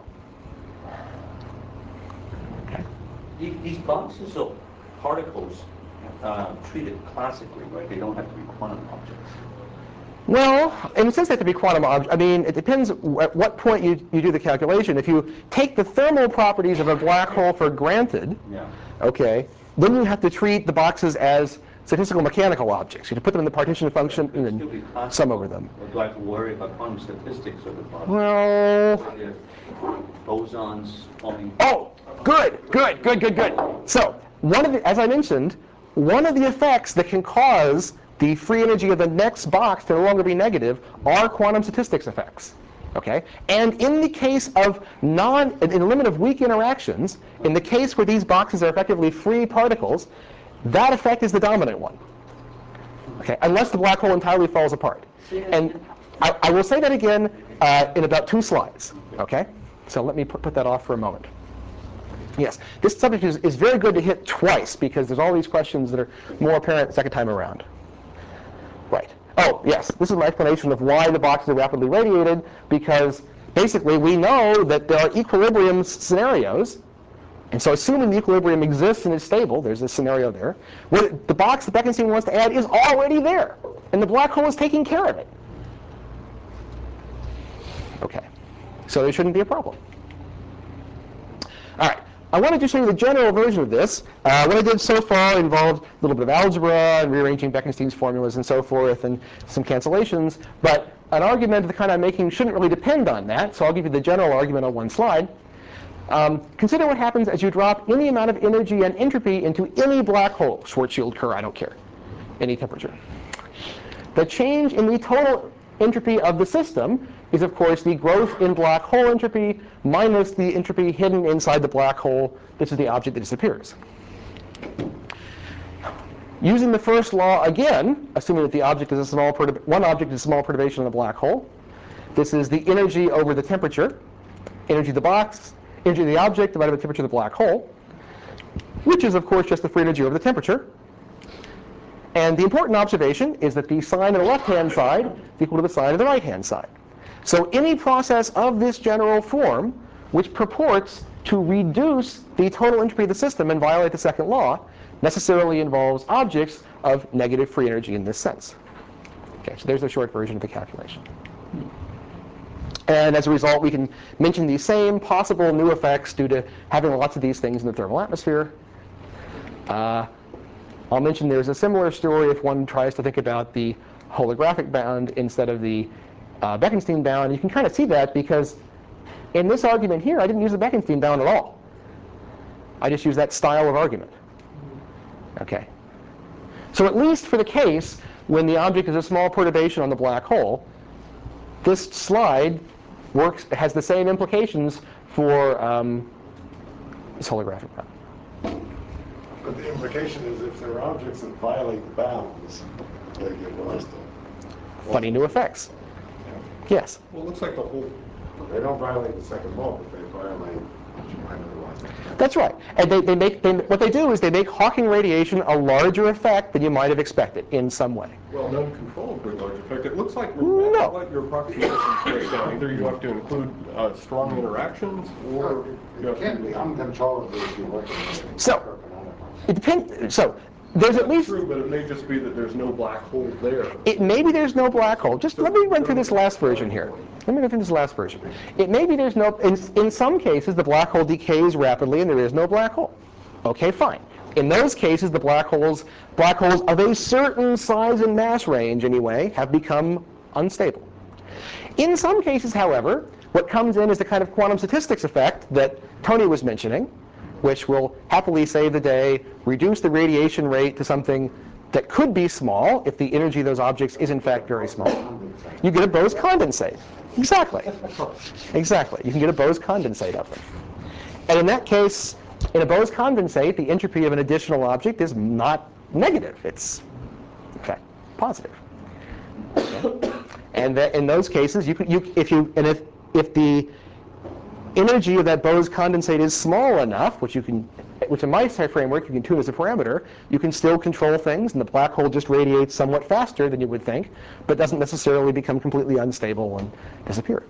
Okay. These boxes of particles treated classically, right? They don't have to be quantum objects. Well, in a sense, they have to be quantum objects. I mean, it depends at what point you do the calculation. If you take the thermal properties of a black hole for granted, okay, then you have to treat the boxes as statistical mechanical objects. You have to put them in the partition function and then sum over them. Or do I have to worry about quantum statistics of the box? Well, bosons forming. Oh, good. So, as I mentioned, one of the effects that can cause the free energy of the next box to no longer be negative are quantum statistics effects. Okay? And in the case of in the limit of weak interactions, in the case where these boxes are effectively free particles, that effect is the dominant one. Okay? Unless the black hole entirely falls apart. And I will say that again in about 2 slides. Okay? So let me put that off for a moment. Yes, this subject is very good to hit twice because there's all these questions that are more apparent the second time around. Right. Oh, yes, this is my explanation of why the boxes are rapidly radiated, because basically we know that there are equilibrium scenarios, and so assuming the equilibrium exists and is stable, there's this scenario there, where the box that Bekenstein wants to add is already there, and the black hole is taking care of it. Okay, so there shouldn't be a problem. All right. I wanted to show you the general version of this. What I did so far involved a little bit of algebra and rearranging Bekenstein's formulas and so forth and some cancellations. But an argument of the kind I'm making shouldn't really depend on that, so I'll give you the general argument on one slide. Consider what happens as you drop any amount of energy and entropy into any black hole, Schwarzschild Kerr, I don't care, any temperature. The change in the total entropy of the system is, of course, the growth in black hole entropy minus the entropy hidden inside the black hole. This is the object that disappears. Using the first law again, assuming that the object is one object is a small perturbation in the black hole, this is the energy over the temperature, energy of the box, energy of the object divided by the temperature of the black hole, which is, of course, just the free energy over the temperature. And the important observation is that the sign on the left-hand side is equal to the sign on the right-hand side. So any process of this general form, which purports to reduce the total entropy of the system and violate the second law, necessarily involves objects of negative free energy in this sense. Okay, so there's the short version of the calculation. And as a result, we can mention these same possible new effects due to having lots of these things in the thermal atmosphere. I'll mention there's a similar story if one tries to think about the holographic bound instead of the Bekenstein bound. You can kind of see that because in this argument here, I didn't use the Bekenstein bound at all. I just used that style of argument. Okay. So at least for the case when the object is a small perturbation on the black hole, this slide has the same implications for this holographic bound. But the implication is if there are objects that violate the bounds, they give rise to Funny new effects. Yes? Well, it looks like the whole, They don't violate the second law, but they violate what you might otherwise. That's right. And what they do is they make Hawking radiation a larger effect than you might have expected in some way. well, an uncontrollably large effect. It looks like no No. matter what your approximation breaks down, either you have to include strong interactions or you It have can't be to... uncontrollably if you're working with So, it depends. So there's at That's least, true, but it may just be that there's no black hole there. maybe there's no black hole. Just let me run through this last version here. Let me go through this last version. It may be there's no, in some cases, the black hole decays rapidly and there is no black hole. Okay, fine. In those cases, the black holes of a certain size and mass range, anyway, have become unstable. In some cases, however, what comes in is the kind of quantum statistics effect that Tony was mentioning, which will happily save the day, reduce the radiation rate to something that could be small if the energy of those objects is in fact very small. You get a Bose condensate. Exactly. Exactly. You can get a Bose condensate of them. And in that case, in a Bose condensate, the entropy of an additional object is not negative. It's, in fact, positive. Okay. And that in those cases, if the energy of that Bose condensate is small enough, which in my framework you can tune as a parameter, you can still control things, and the black hole just radiates somewhat faster than you would think, but doesn't necessarily become completely unstable and disappear.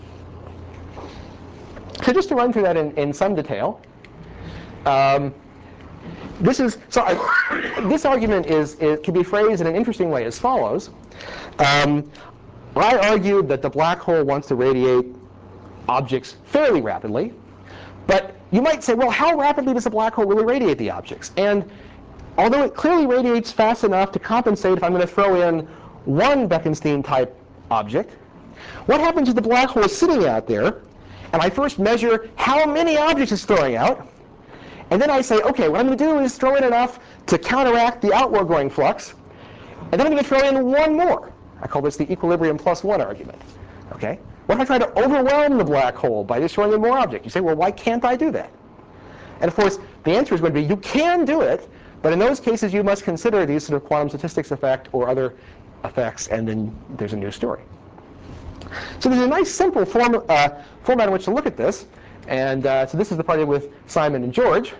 So just to run through that in some detail, this argument can be phrased in an interesting way as follows. I argued that the black hole wants to radiate objects fairly rapidly, but you might say, well, how rapidly does a black hole really radiate the objects? And although it clearly radiates fast enough to compensate if I'm going to throw in one Bekenstein-type object, what happens if the black hole is sitting out there, and I first measure how many objects it's throwing out, and then I say, okay, what I'm going to do is throw in enough to counteract the outward going flux, and then I'm going to throw in one more. I call this the equilibrium plus one argument. Okay? What if I try to overwhelm the black hole by just throwing in more objects? You say, well, why can't I do that? And of course, the answer is going to be, you can do it, but in those cases, you must consider these sort of quantum statistics effect or other effects, and then there's a new story. So there's a nice simple format in which to look at this. And so this is the party with Simon and George,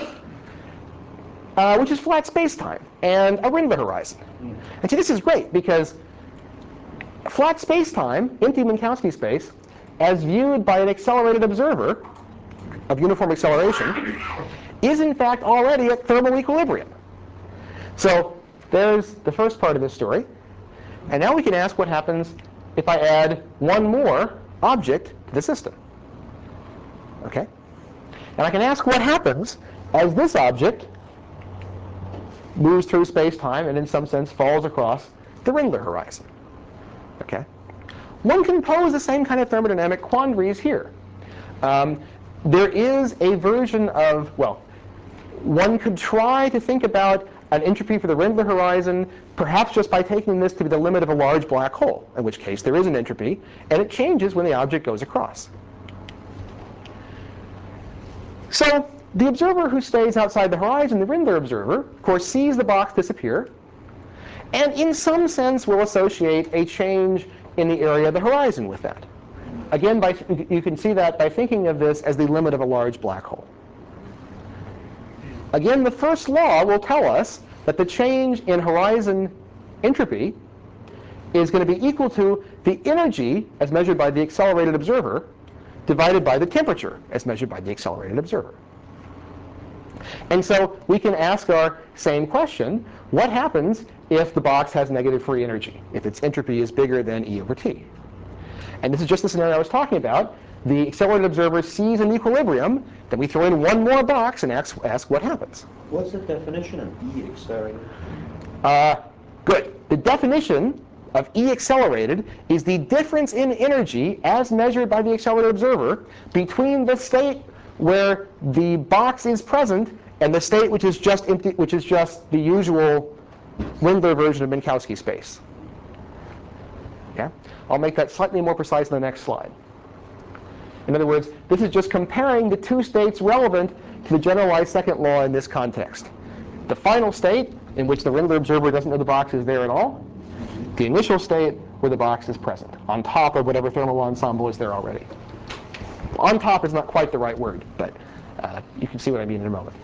which is flat space-time and a Rindler horizon. And see, this is great because flat space-time, empty Minkowski space, as viewed by an accelerated observer of uniform acceleration, is in fact already at thermal equilibrium. So there's the first part of this story. And now we can ask what happens if I add one more object to the system. Okay? And I can ask what happens as this object moves through space-time and in some sense falls across the Rindler horizon. Okay? One can pose the same kind of thermodynamic quandaries here. There is a version of, well, one could try to think about an entropy for the Rindler horizon, perhaps just by taking this to be the limit of a large black hole, in which case there is an entropy, and it changes when the object goes across. So the observer who stays outside the horizon, the Rindler observer, of course, sees the box disappear, and in some sense will associate a change in the area of the horizon with that. Again, you can see that by thinking of this as the limit of a large black hole. Again, the first law will tell us that the change in horizon entropy is going to be equal to the energy, as measured by the accelerated observer, divided by the temperature, as measured by the accelerated observer. And so we can ask our same question, what happens if the box has negative free energy, if its entropy is bigger than E over T? And this is just the scenario I was talking about. The accelerated observer sees an equilibrium, then we throw in one more box and ask what happens. What's the definition of E accelerated? Good. The definition of E accelerated is the difference in energy as measured by the accelerated observer between the state where the box is present and the state which is just empty, which is just the usual Windler version of Minkowski space. Okay? I'll make that slightly more precise in the next slide. In other words, this is just comparing the two states relevant to the generalized second law in this context. The final state, in which the Windler observer doesn't know the box is there at all. The initial state, where the box is present, on top of whatever thermal ensemble is there already. On top is not quite the right word, but you can see what I mean in a moment.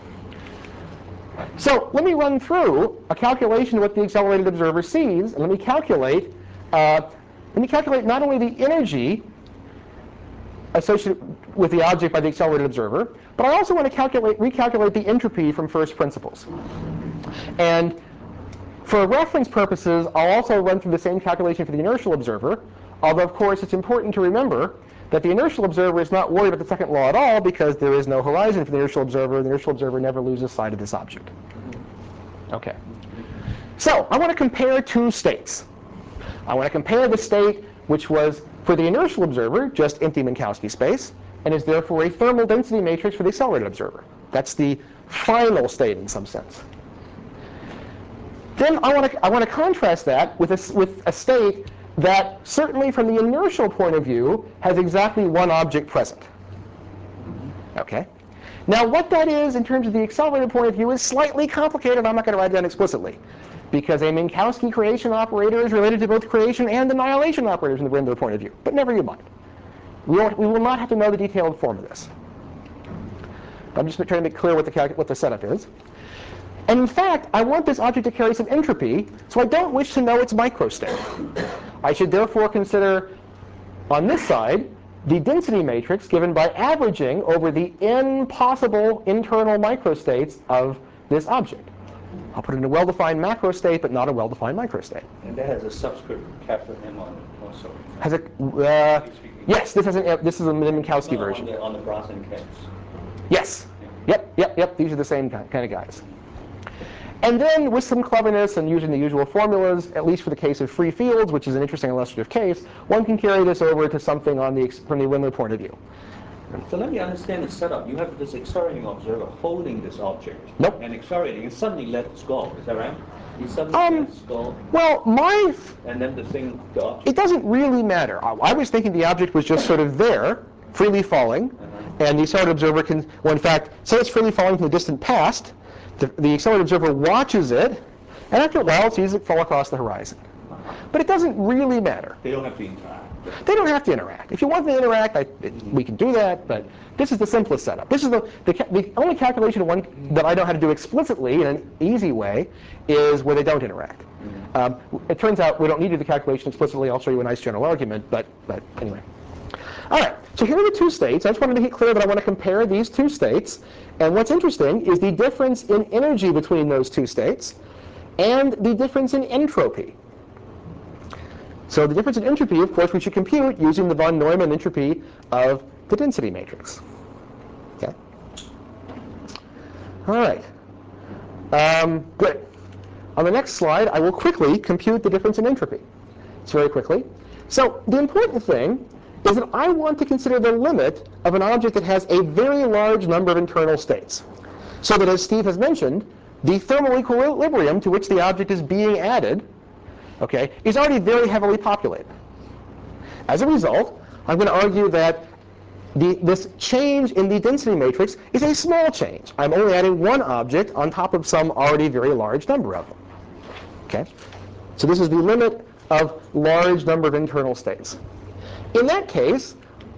So let me run through a calculation of what the accelerated observer sees, and let me calculate not only the energy associated with the object by the accelerated observer, but I also want to recalculate the entropy from first principles. And for reference purposes, I'll also run through the same calculation for the inertial observer, although of course it's important to remember that the inertial observer is not worried about the second law at all because there is no horizon for the inertial observer. The inertial observer never loses sight of this object. Okay. So I want to compare two states. I want to compare the state which was, for the inertial observer, just empty Minkowski space, and is therefore a thermal density matrix for the accelerated observer. That's the final state in some sense. Then I want to contrast that with a state that, certainly from the inertial point of view, has exactly one object present. Okay. Now what that is in terms of the accelerated point of view is slightly complicated. I'm not going to write it down explicitly, because a Minkowski creation operator is related to both creation and annihilation operators from the Windler point of view. But never you mind. We will not have to know the detailed form of this. I'm just trying to make clear what the setup is. And in fact, I want this object to carry some entropy, so I don't wish to know its microstate. I should therefore consider, on this side, the density matrix given by averaging over the n possible internal microstates of this object. I'll put it in a well-defined macro state, but not a well-defined microstate. And that has a subscript capital M on it also. Has a yes, this is a Minkowski version. On the Brotherton case. Yes. Yep. These are the same kind of guys. And then, with some cleverness and using the usual formulas, at least for the case of free fields, which is an interesting illustrative case, one can carry this over to something from the Windler point of view. So let me understand the setup. You have this accelerating observer holding this object. Nope. And accelerating, and suddenly lets go. Is that right? He suddenly lets go. Well, and then the object. It doesn't really matter. I was thinking the object was just sort of there, freely falling, and the accelerated observer can, well, in fact, say it's freely falling from the distant past. The accelerated observer watches it, and after a while it sees it fall across the horizon. But it doesn't really matter. They don't have to interact. They don't have to interact. If you want them to interact, we can do that, but this is the simplest setup. This is the only calculation that I know how to do explicitly in an easy way is where they don't interact. It turns out we don't need to do the calculation explicitly. I'll show you a nice general argument, but anyway. All right, so here are the two states. I just wanted to make it clear that I want to compare these two states. And what's interesting is the difference in energy between those two states and the difference in entropy. So the difference in entropy, of course, we should compute using the von Neumann entropy of the density matrix. Okay. All right. Good. On the next slide, I will quickly compute the difference in entropy. It's very quickly. So the important thing is that I want to consider the limit of an object that has a very large number of internal states. So that, as Steve has mentioned, the thermal equilibrium to which the object is being added, okay, is already very heavily populated. As a result, I'm going to argue that this change in the density matrix is a small change. I'm only adding one object on top of some already very large number of them. Okay? So this is the limit of large number of internal states. In that case,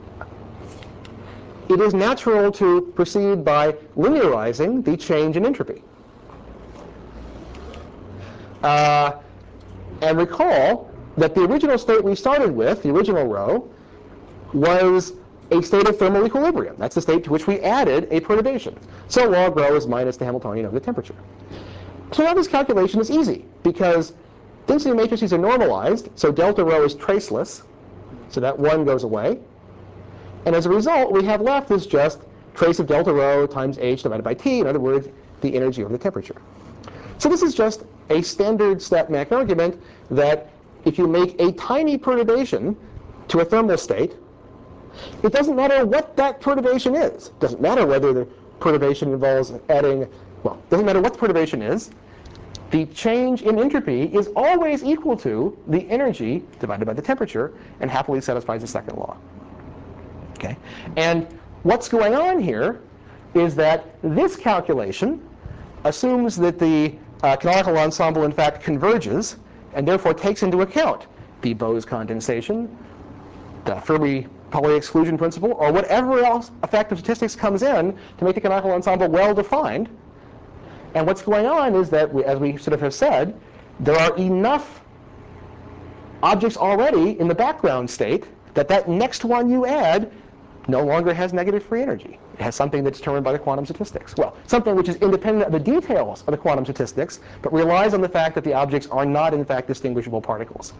it is natural to proceed by linearizing the change in entropy. And recall that the original state we started with, the original row, was a state of thermal equilibrium. That's the state to which we added a perturbation. So log rho is minus the Hamiltonian of the temperature. So now this calculation is easy, because density matrices are normalized, so delta rho is traceless, so that 1 goes away. And as a result, we have left is just trace of delta rho times h divided by t, in other words, the energy over the temperature. So this is just a standard StatMech argument that if you make a tiny perturbation to a thermal state, it doesn't matter what that perturbation is. It doesn't matter whether the perturbation involves adding, well, it doesn't matter what the perturbation is. The change in entropy is always equal to the energy divided by the temperature, and happily satisfies the second law. Okay? And what's going on here is that this calculation assumes that the canonical ensemble in fact converges, and therefore takes into account the Bose condensation, the Fermi-Pauli exclusion principle, or whatever else effect of statistics comes in to make the canonical ensemble well-defined. And what's going on is that, as we sort of have said, there are enough objects already in the background state that that next one you add no longer has negative free energy. It has something that's determined by the quantum statistics. Well, something which is independent of the details of the quantum statistics, but relies on the fact that the objects are not, in fact, distinguishable particles.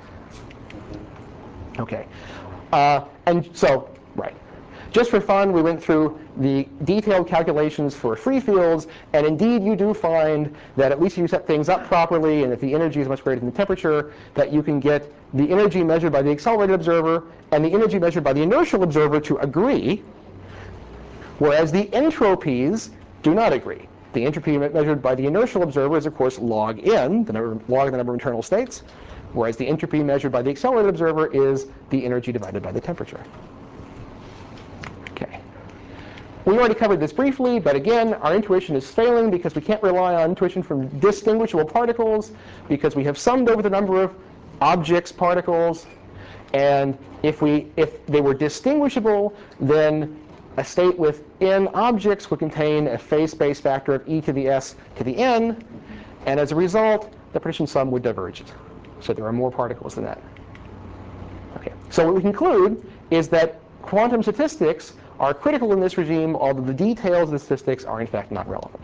Okay. And so, right. Just for fun, we went through the detailed calculations for free fields, and indeed you do find that at least if you set things up properly, and if the energy is much greater than the temperature, that you can get the energy measured by the accelerated observer and the energy measured by the inertial observer to agree, whereas the entropies do not agree. The entropy measured by the inertial observer is, of course, log n, log the number of internal states, whereas the entropy measured by the accelerated observer is the energy divided by the temperature. Okay. We already covered this briefly, but again, our intuition is failing because we can't rely on intuition from distinguishable particles, because we have summed over the number of objects, particles, and if they were distinguishable, then a state with n objects would contain a phase space factor of e to the s to the n, and as a result, the partition sum would diverge. So there are more particles than that. Okay. So what we conclude is that quantum statistics are critical in this regime, although the details of the statistics are in fact not relevant.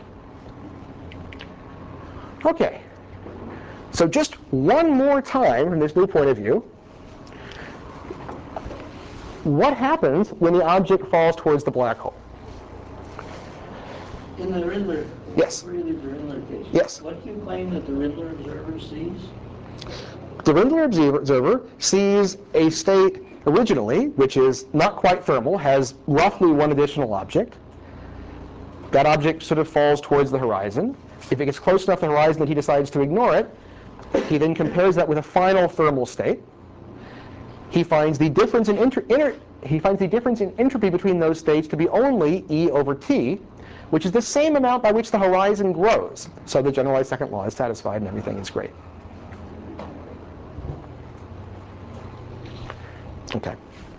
Okay. So just one more time from this new point of view, what happens when the object falls towards the black hole? In the Rindler, yes. Rindler case, yes. What do you claim that the Rindler observer sees? The Rindler observer sees a state originally, which is not quite thermal, has roughly one additional object. That object sort of falls towards the horizon. If it gets close enough to the horizon that he decides to ignore it, he then compares that with a final thermal state. He finds the difference in entropy between those states to be only E over T, which is the same amount by which the horizon grows. So the generalized second law is satisfied and everything is great. Okay.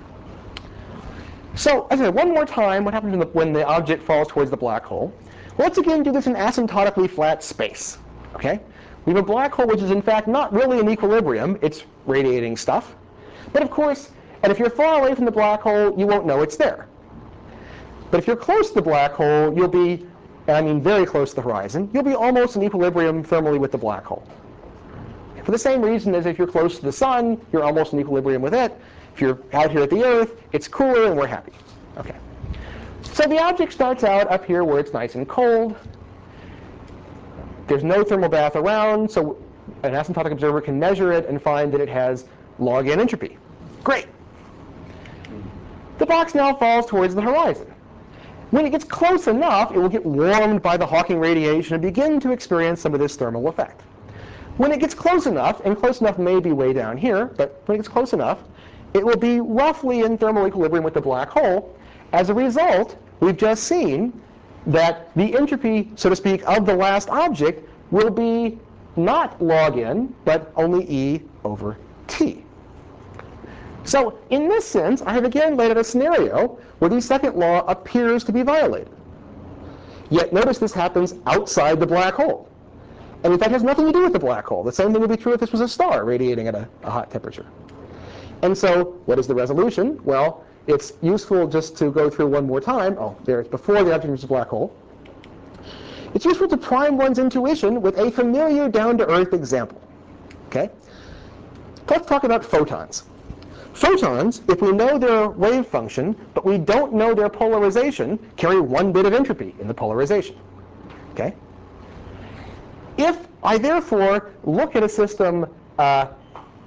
So, as I said, one more time, what happens when the object falls towards the black hole? Well, let's again do this in asymptotically flat space. Okay? We have a black hole which is in fact not really in equilibrium. It's radiating stuff. But of course, and if you're far away from the black hole, you won't know it's there. But if you're close to the black hole, you'll be, and I mean very close to the horizon, you'll be almost in equilibrium thermally with the black hole. For the same reason as if you're close to the sun, you're almost in equilibrium with it. If you're out here at the Earth, it's cooler and we're happy. Okay. So the object starts out up here where it's nice and cold. There's no thermal bath around, so an asymptotic observer can measure it and find that it has log n entropy. Great. The box now falls towards the horizon. When it gets close enough, it will get warmed by the Hawking radiation and begin to experience some of this thermal effect. When it gets close enough, and close enough may be way down here, but when it gets close enough, it will be roughly in thermal equilibrium with the black hole. As a result, we've just seen that the entropy, so to speak, of the last object will be not log n, but only E over T. So in this sense, I have again laid out a scenario where the second law appears to be violated. Yet notice this happens outside the black hole. And in fact, it has nothing to do with the black hole. The same thing would be true if this was a star radiating at a hot temperature. And so what is the resolution? Well, it's useful just to go through one more time. Oh, there it's before the object reaches the black hole. It's useful to prime one's intuition with a familiar down-to-earth example. Okay? Let's talk about photons. Photons, if we know their wave function, but we don't know their polarization, carry one bit of entropy in the polarization. Okay? If I therefore look at a system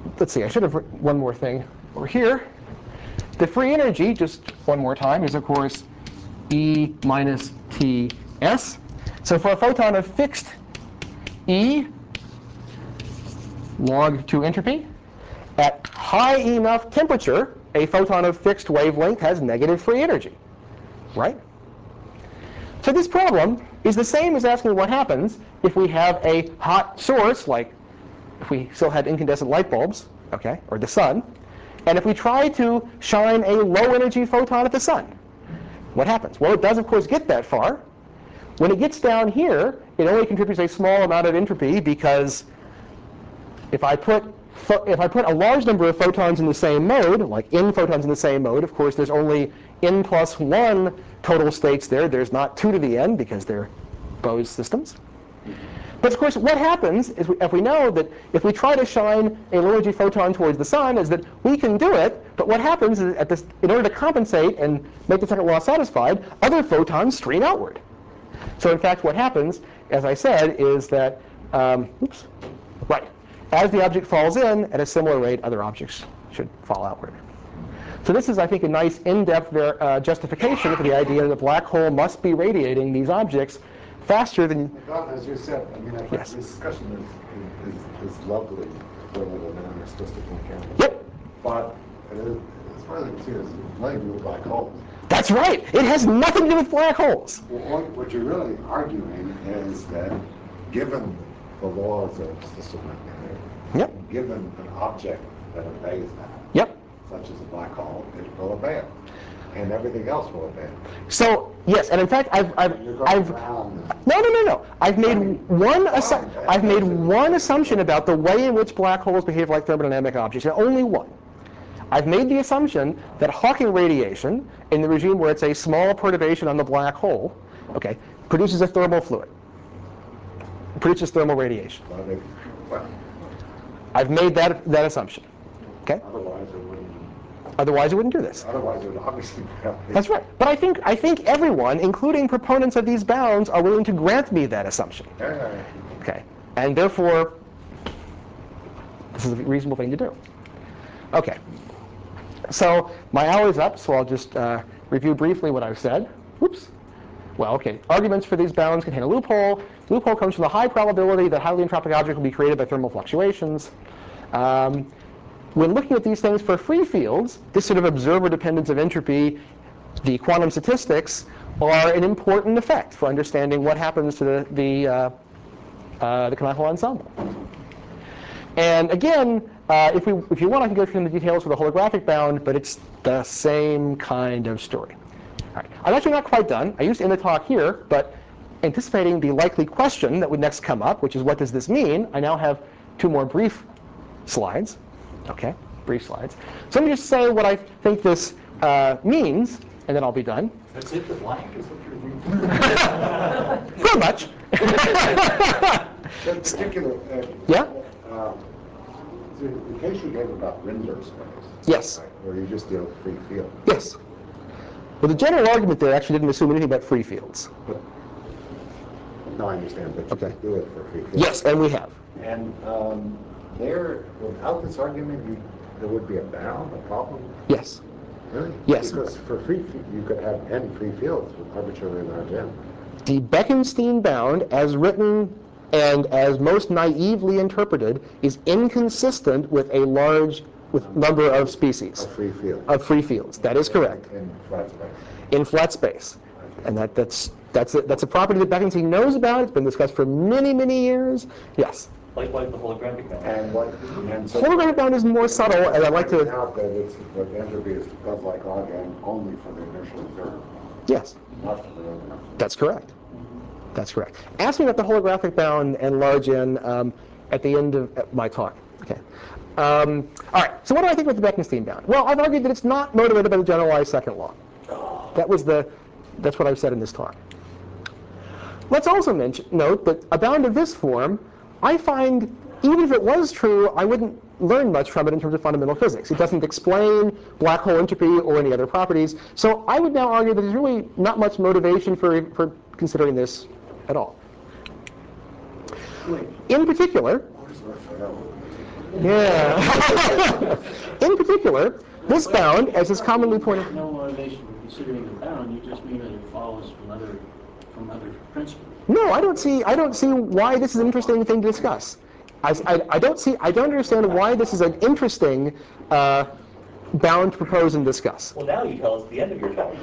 let's see, I should have written one more thing over here. The free energy, just one more time, is of course E minus Ts. So for a photon of fixed E log 2 entropy, at high enough temperature, a photon of fixed wavelength has negative free energy, right? So this problem is the same as asking what happens if we have a hot source, like if we still had incandescent light bulbs, okay, or the sun, and if we try to shine a low energy photon at the sun. What happens? Well, it does, of course, get that far. When it gets down here, it only contributes a small amount of entropy because if I put a large number of photons in the same mode, like n photons in the same mode, of course, there's only n plus 1 total states there. There's not 2 to the n because they're Bose systems. But of course, what happens is if we know that if we try to shine a low energy photon towards the sun, is that we can do it. But what happens is in order to compensate and make the second law satisfied, other photons stream outward. So in fact, what happens, as I said, is that as the object falls in, at a similar rate, other objects should fall outward. So this is, I think, a nice in-depth justification for the idea that a black hole must be radiating these objects faster than... As you said, I mean, I think this discussion is lovely for an artistic mechanics. Yep. But as far as I can see, there's nothing to do with black holes. That's right. It has nothing to do with black holes. Well, what you're really arguing is that given the laws of system mechanics, given an object that obeys that, such as a black hole, it will obey it. And everything else will obey it. So yes, and in fact, No. I've made one assumption about the way in which black holes behave like thermodynamic objects, and only one. I've made the assumption that Hawking radiation, in the regime where it's a small perturbation on the black hole, okay, produces a thermal fluid, produces thermal radiation. I've made that assumption. Okay. Otherwise, it wouldn't do this. Otherwise, it would obviously have. That's right. But I think everyone, including proponents of these bounds, are willing to grant me that assumption. Okay. And therefore, this is a reasonable thing to do. Okay. So my hour's up, so I'll just review briefly what I've said. Whoops. Well, okay. Arguments for these bounds contain a loophole. Loophole comes from the high probability that highly entropic object will be created by thermal fluctuations. When looking at these things for free fields, this sort of observer dependence of entropy, the quantum statistics, are an important effect for understanding what happens to the canonical ensemble. And again, if you want, I can go through the details for the holographic bound, but it's the same kind of story. All right. I'm actually not quite done. I used to end the talk here, but anticipating the likely question that would next come up, which is what does this mean, I now have 2 more brief slides. Okay, brief slides. So let me just say what I think this means, and then I'll be done. That's it, the blank is what you're reading? Pretty much. In particular, the case you gave about Rindler space. Yes. Right, where you just deal with free field. Yes. Well, the general argument there actually didn't assume anything but free fields. No, I understand, but you could do it for free field. Yes, and we have. And there, without this argument, there would be a bound, a problem? Yes. Really? Yes. Because for free, you could have n free fields with arbitrarily large n. The Bekenstein bound, as written and as most naively interpreted, is inconsistent with a large number of species. Of free fields. Of free fields. That is correct. In flat space. In flat space. And that's a property that Bekenstein knows about. It's been discussed for many, many years. Yes. Like the holographic bound. And so holographic bound is more subtle, and I'd like to... out that it's what entropy is because like log n only for the inertial observer. Yes. Not for the other. That's correct. That's correct. Ask me about the holographic bound and large n at the end of my talk. Okay. All right. So what do I think about the Bekenstein bound? Well, I've argued that it's not motivated by the generalized second law. That's what I've said in this talk. Let's also note that a bound of this form, I find, even if it was true, I wouldn't learn much from it in terms of fundamental physics. It doesn't explain black hole entropy or any other properties. So I would now argue that there's really not much motivation for considering this at all. In particular, Yeah. In particular, this bound, as is commonly pointed. No motivation for considering the bound. You just mean that it follows from other principles. No, I don't see why this is an interesting thing to discuss. I don't understand why this is an interesting bound to propose and discuss. Well, now you tell us the end of your talk.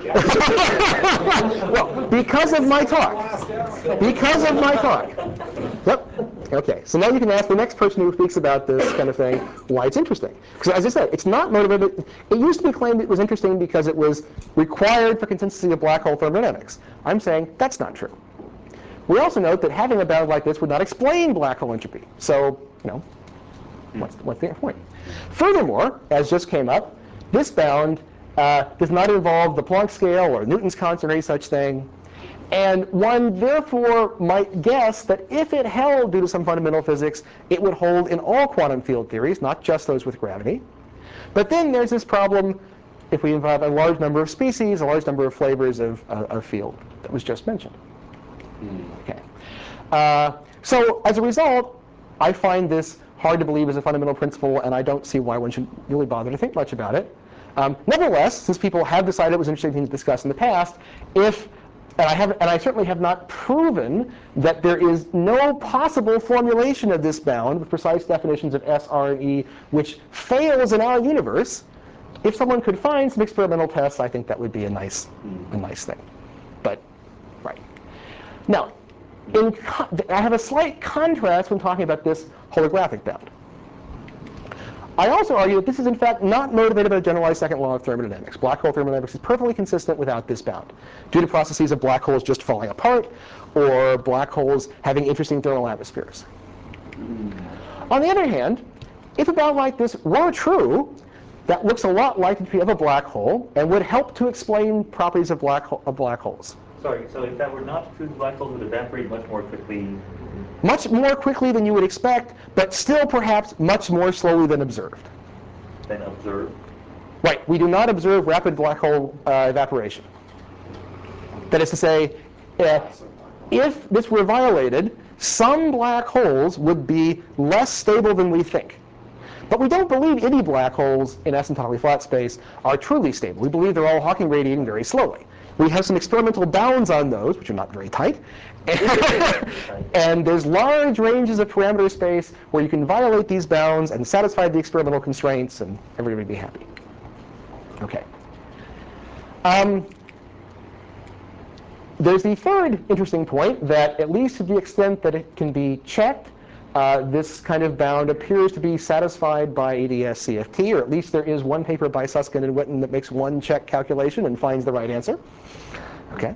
Well, because of my talk. Because of my talk. Yep. Okay. So now you can ask the next person who speaks about this kind of thing why it's interesting. Because as I said, it's not motivated. It used to be claimed it was interesting because it was required for consistency of black hole thermodynamics. I'm saying that's not true. We also note that having a bound like this would not explain black hole entropy. So, what's the point? Furthermore, as just came up, this bound does not involve the Planck scale or Newton's constant or any such thing. And one therefore might guess that if it held due to some fundamental physics, it would hold in all quantum field theories, not just those with gravity. But then there's this problem if we have a large number of species, a large number of flavors of field that was just mentioned. Okay. So as a result, I find this hard to believe as a fundamental principle, and I don't see why one should really bother to think much about it. Nevertheless, since people have decided it was an interesting thing to discuss in the past, and I certainly have not proven that there is no possible formulation of this bound with precise definitions of S, R, and E which fails in our universe, if someone could find some experimental tests, I think that would be a nice thing. But, right. Now, I have a slight contrast when talking about this holographic bound. I also argue that this is in fact not motivated by the generalized second law of thermodynamics. Black hole thermodynamics is perfectly consistent without this bound, due to processes of black holes just falling apart or black holes having interesting thermal atmospheres. On the other hand, if a bound like this were true, that looks a lot like the entropy of a black hole and would help to explain properties of black holes. Sorry, so if that were not true, black holes would evaporate much more quickly. Much more quickly than you would expect, but still perhaps much more slowly than observed. Than observed? Right. We do not observe rapid black hole evaporation. That is to say, if this were violated, some black holes would be less stable than we think. But we don't believe any black holes in asymptotically flat space are truly stable. We believe they're all Hawking radiating very slowly. We have some experimental bounds on those, which are not very tight. And there's large ranges of parameter space where you can violate these bounds and satisfy the experimental constraints, and everybody will be happy. Okay. There's the third interesting point that, at least to the extent that it can be checked, this kind of bound appears to be satisfied by ADS-CFT, or at least there is one paper by Susskind and Witten that makes one check calculation and finds the right answer. Okay.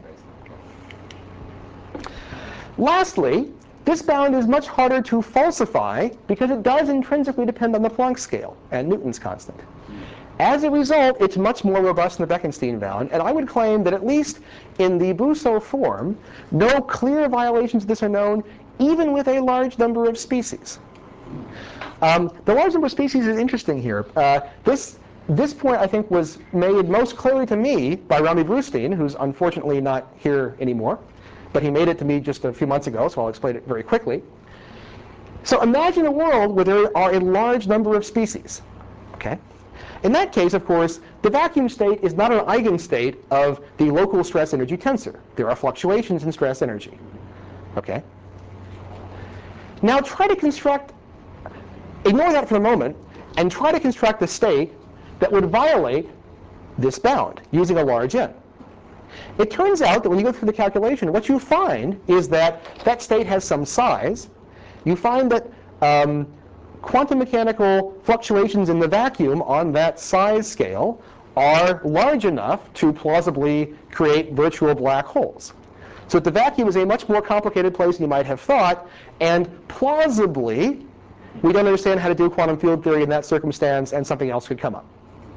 Lastly, this bound is much harder to falsify because it does intrinsically depend on the Planck scale and Newton's constant. As a result, it's much more robust than the Bekenstein bound, and I would claim that at least in the Bousseau form, no clear violations of this are known, even with a large number of species. The large number of species is interesting here. This point, I think, was made most clearly to me by Rami Brustein, who's unfortunately not here anymore, but he made it to me just a few months ago, so I'll explain it very quickly. So imagine a world where there are a large number of species. Okay? In that case, of course, the vacuum state is not an eigenstate of the local stress energy tensor. There are fluctuations in stress energy. Okay? Now try to construct, ignore that for a moment, and try to construct a state that would violate this bound using a large n. It turns out that when you go through the calculation, what you find is that that state has some size. You find that quantum mechanical fluctuations in the vacuum on that size scale are large enough to plausibly create virtual black holes. So the vacuum is a much more complicated place than you might have thought, and plausibly, we don't understand how to do quantum field theory in that circumstance, and something else could come up.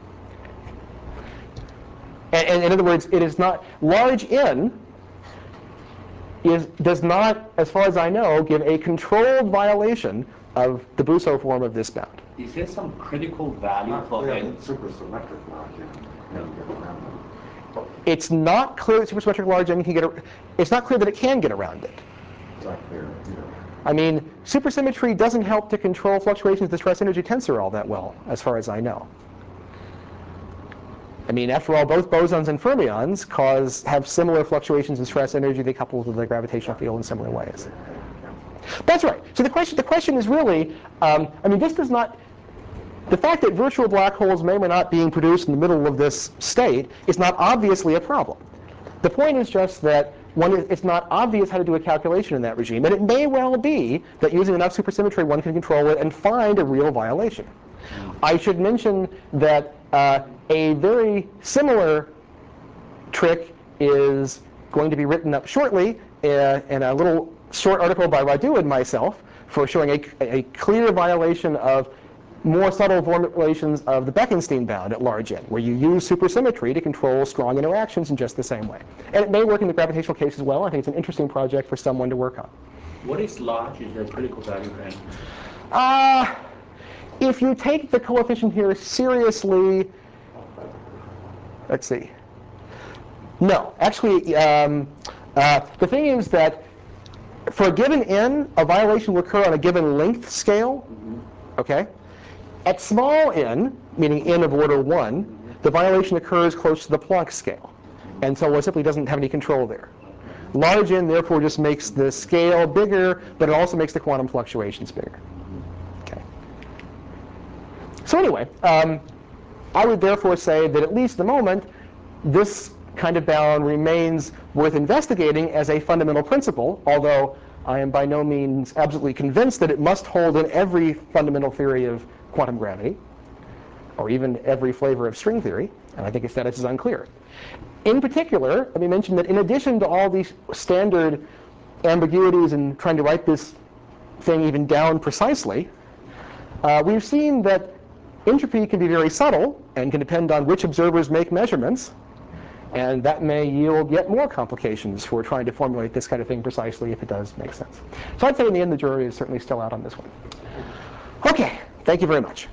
And in other words, it is not, large n does not, as far as I know, give a controlled violation of the Bousseau form of this bound. Is there some critical value for n? Supersymmetric large n. It's not clear that supersymmetric large n can get. It's not clear that it can get around it. It's not clear either. I mean, supersymmetry doesn't help to control fluctuations of the stress energy tensor all that well, as far as I know. I mean, after all, both bosons and fermions have similar fluctuations in stress energy. They couple to the gravitational field in similar ways. That's right. So the question is really, I mean, this does not, the fact that virtual black holes may or may not being produced in the middle of this state is not obviously a problem. The point is just that it's not obvious how to do a calculation in that regime, and it may well be that using enough supersymmetry one can control it and find a real violation. I should mention that a very similar trick is going to be written up shortly in a little short article by Radu and myself for showing a clear violation of more subtle formulations of the Bekenstein bound at large n, where you use supersymmetry to control strong interactions in just the same way. And it may work in the gravitational case as well. I think it's an interesting project for someone to work on. What is large? Is there a critical value range? If you take the coefficient here seriously, let's see. No, actually, the thing is that for a given n, a violation will occur on a given length scale. Okay. At small n, meaning n of order 1, the violation occurs close to the Planck scale. And so one simply doesn't have any control there. Large n, therefore, just makes the scale bigger, but it also makes the quantum fluctuations bigger. Okay. So anyway, I would therefore say that at least at the moment, this kind of bound remains worth investigating as a fundamental principle, although I am by no means absolutely convinced that it must hold in every fundamental theory of quantum gravity, or even every flavor of string theory, and I think its status is unclear. In particular, let me mention that in addition to all these standard ambiguities in trying to write this thing even down precisely, we've seen that entropy can be very subtle and can depend on which observers make measurements, and that may yield yet more complications for trying to formulate this kind of thing precisely if it does make sense. So I'd say in the end the jury is certainly still out on this one. Okay, thank you very much.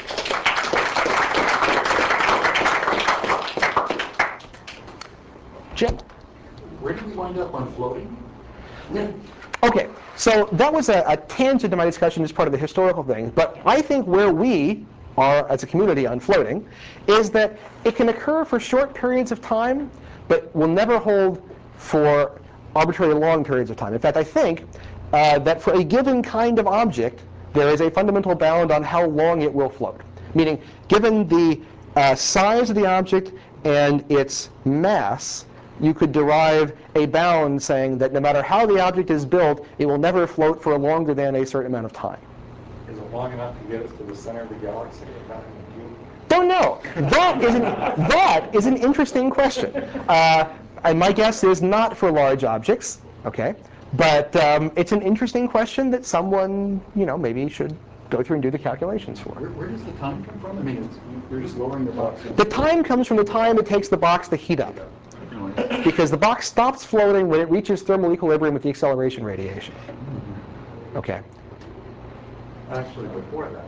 Jim? Where did we wind up on floating? Okay, so that was a tangent to my discussion as part of the historical thing, but I think where we are as a community on floating is that it can occur for short periods of time, but will never hold for arbitrarily long periods of time. In fact, I think that for a given kind of object, there is a fundamental bound on how long it will float. Meaning, given the size of the object and its mass, you could derive a bound saying that no matter how the object is built, it will never float for longer than a certain amount of time. Is it long enough to get us to the center of the galaxy? Don't know. That is an interesting question. And my guess is not for large objects, okay? But it's an interesting question that someone, maybe should go through and do the calculations for. Where does the time come from? I mean, you're just lowering the box. The time comes from the time it takes the box to heat up. Because the box stops floating when it reaches thermal equilibrium with the acceleration radiation. Okay. Actually, before that.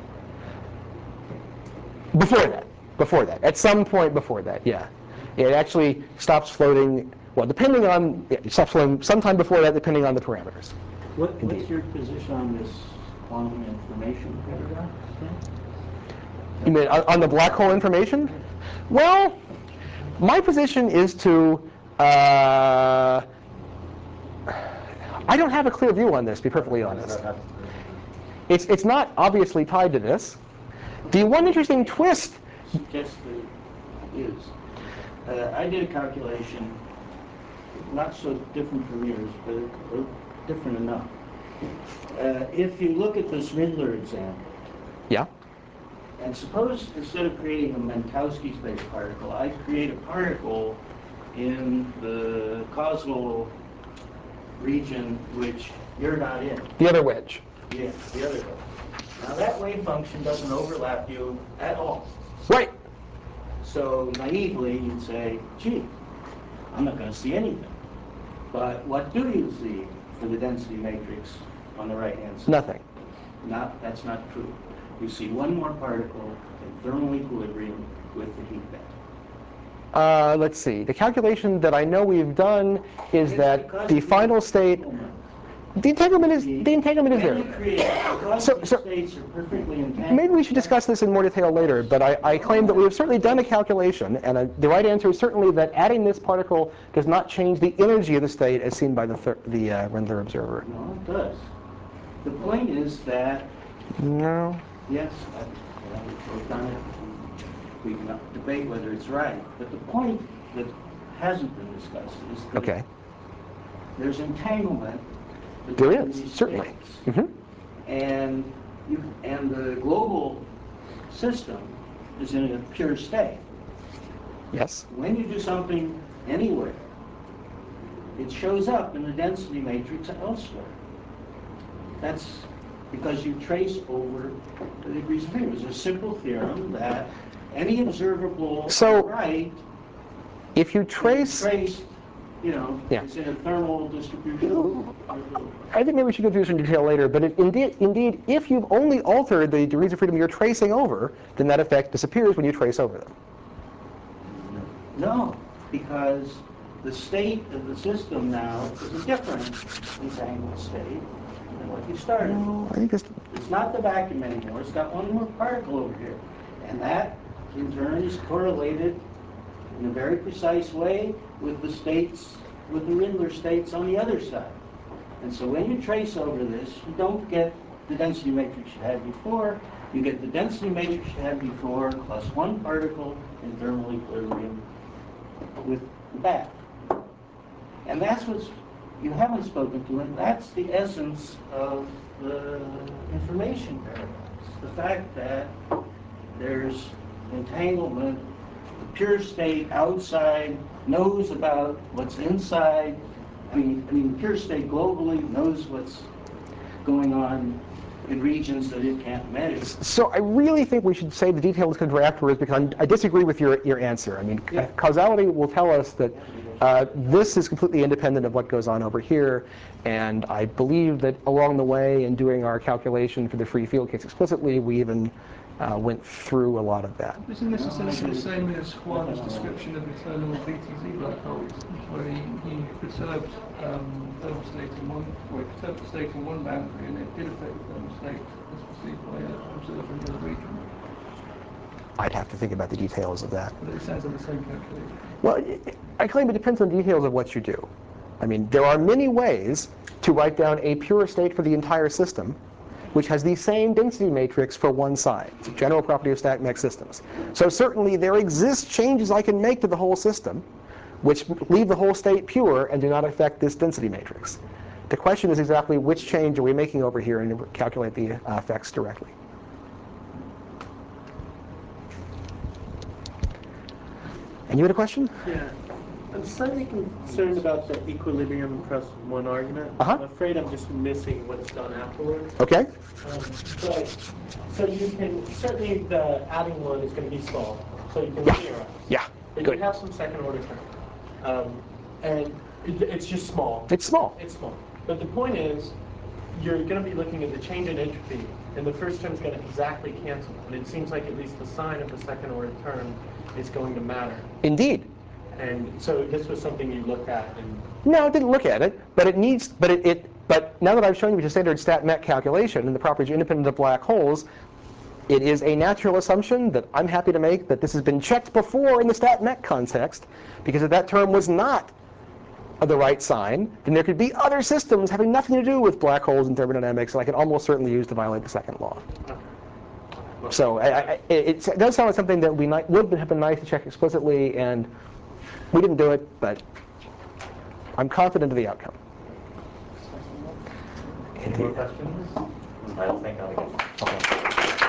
Before that. At some point before that, yeah. It actually stops floating, well, depending on, it stops floating sometime before that, depending on the parameters. What's your position on this quantum information paragraph? You mean on the black hole information? Well, my position is to, I don't have a clear view on this, to be perfectly honest. It's not obviously tied to this. The one interesting twist Suggest that it is. I did a calculation, not so different from yours, but different enough. If you look at this Schindler example, yeah, and suppose instead of creating a Minkowski space particle, I create a particle in the causal region which you're not in. The other wedge. Yeah, the other wedge. Now that wave function doesn't overlap you at all. Right. So naively you'd say, gee, I'm not going to see anything. But what do you see for the density matrix on the right-hand side? Nothing. That's not true. You see one more particle in thermal equilibrium with the heat band. Let's see. The calculation that I know we've done is that the final state, The entanglement is there. When you create, because So- these so- states are perfectly entangled. Maybe we should discuss this in more detail later, but I claim that we have certainly done a calculation, and the right answer is certainly that adding this particle does not change the energy of the state as seen by the Rendler observer. No, it does. The point is that, No. yes, we've done it. We can debate whether it's right. But the point that hasn't been discussed is that Okay. there's entanglement There between is, these certainly. states. Mhm. And the global system is in a pure state. Yes. When you do something anywhere, it shows up in the density matrix elsewhere. That's because you trace over the degrees of freedom. It's a simple theorem that any observable So, right if you trace, Yeah. it's in a thermal distribution. I think maybe we should go through this in detail later, but indeed, if you've only altered the degrees of freedom you're tracing over, then that effect disappears when you trace over them. No, because the state of the system now is a different entangled state than what you started. No, I think this. It's not the vacuum anymore. It's got one more particle over here. And that, in turn, is correlated in a very precise way with the states, with the Rendler states on the other side. And so when you trace over this, you don't get the density matrix you had before. You get the density matrix you had before plus one particle in thermal equilibrium with the back. And that's what you haven't spoken to, and that's the essence of the information paradox. The fact that there's entanglement, the pure state outside knows about what's inside. I mean, the pure state globally knows what's going on in regions that it can't measure. So I really think we should save the details for afterwards because I disagree with your answer. I mean, causality will tell us that this is completely independent of what goes on over here, and I believe that along the way in doing our calculation for the free field case explicitly, we even went through a lot of that. Isn't this essentially the same as Juan's description of eternal VTZ black holes, where he perturbed thermal state in one, well, he perturbed the state in one boundary, and it did affect the thermal state as perceived by an observer in the other region? I'd have to think about the details of that. But it sounds like the same calculation. Well, I claim it depends on the details of what you do. I mean, there are many ways to write down a pure state for the entire system, which has the same density matrix for one side. It's a general property of static mech systems. So certainly there exist changes I can make to the whole system, which leave the whole state pure and do not affect this density matrix. The question is exactly which change are we making over here and calculate the effects directly. And you had a question? Yeah. I'm slightly concerned about the equilibrium across one argument. I'm afraid I'm just missing what's done afterwards. Okay. So you can, certainly the adding one is going to be small, so you can linearize. Yeah. But Good. you have some second order term. And it's just small. It's small. It's small. But the point is, you're going to be looking at the change in entropy, and the first term is going to exactly cancel. And it seems like at least the sign of the second order term is going to matter. Indeed. And so this was something you looked at. And no, I didn't look at it, but it needs. But now that I've shown you the standard stat mech calculation and the properties are independent of black holes, it is a natural assumption that I'm happy to make that this has been checked before in the stat mech context, because if that term was not of the right sign, then there could be other systems having nothing to do with black holes and thermodynamics, and I could almost certainly use to violate the second law. So it does sound like something that would have been nice to check explicitly, and we didn't do it, but I'm confident of the outcome. Any more questions? I don't think I'll get. Okay.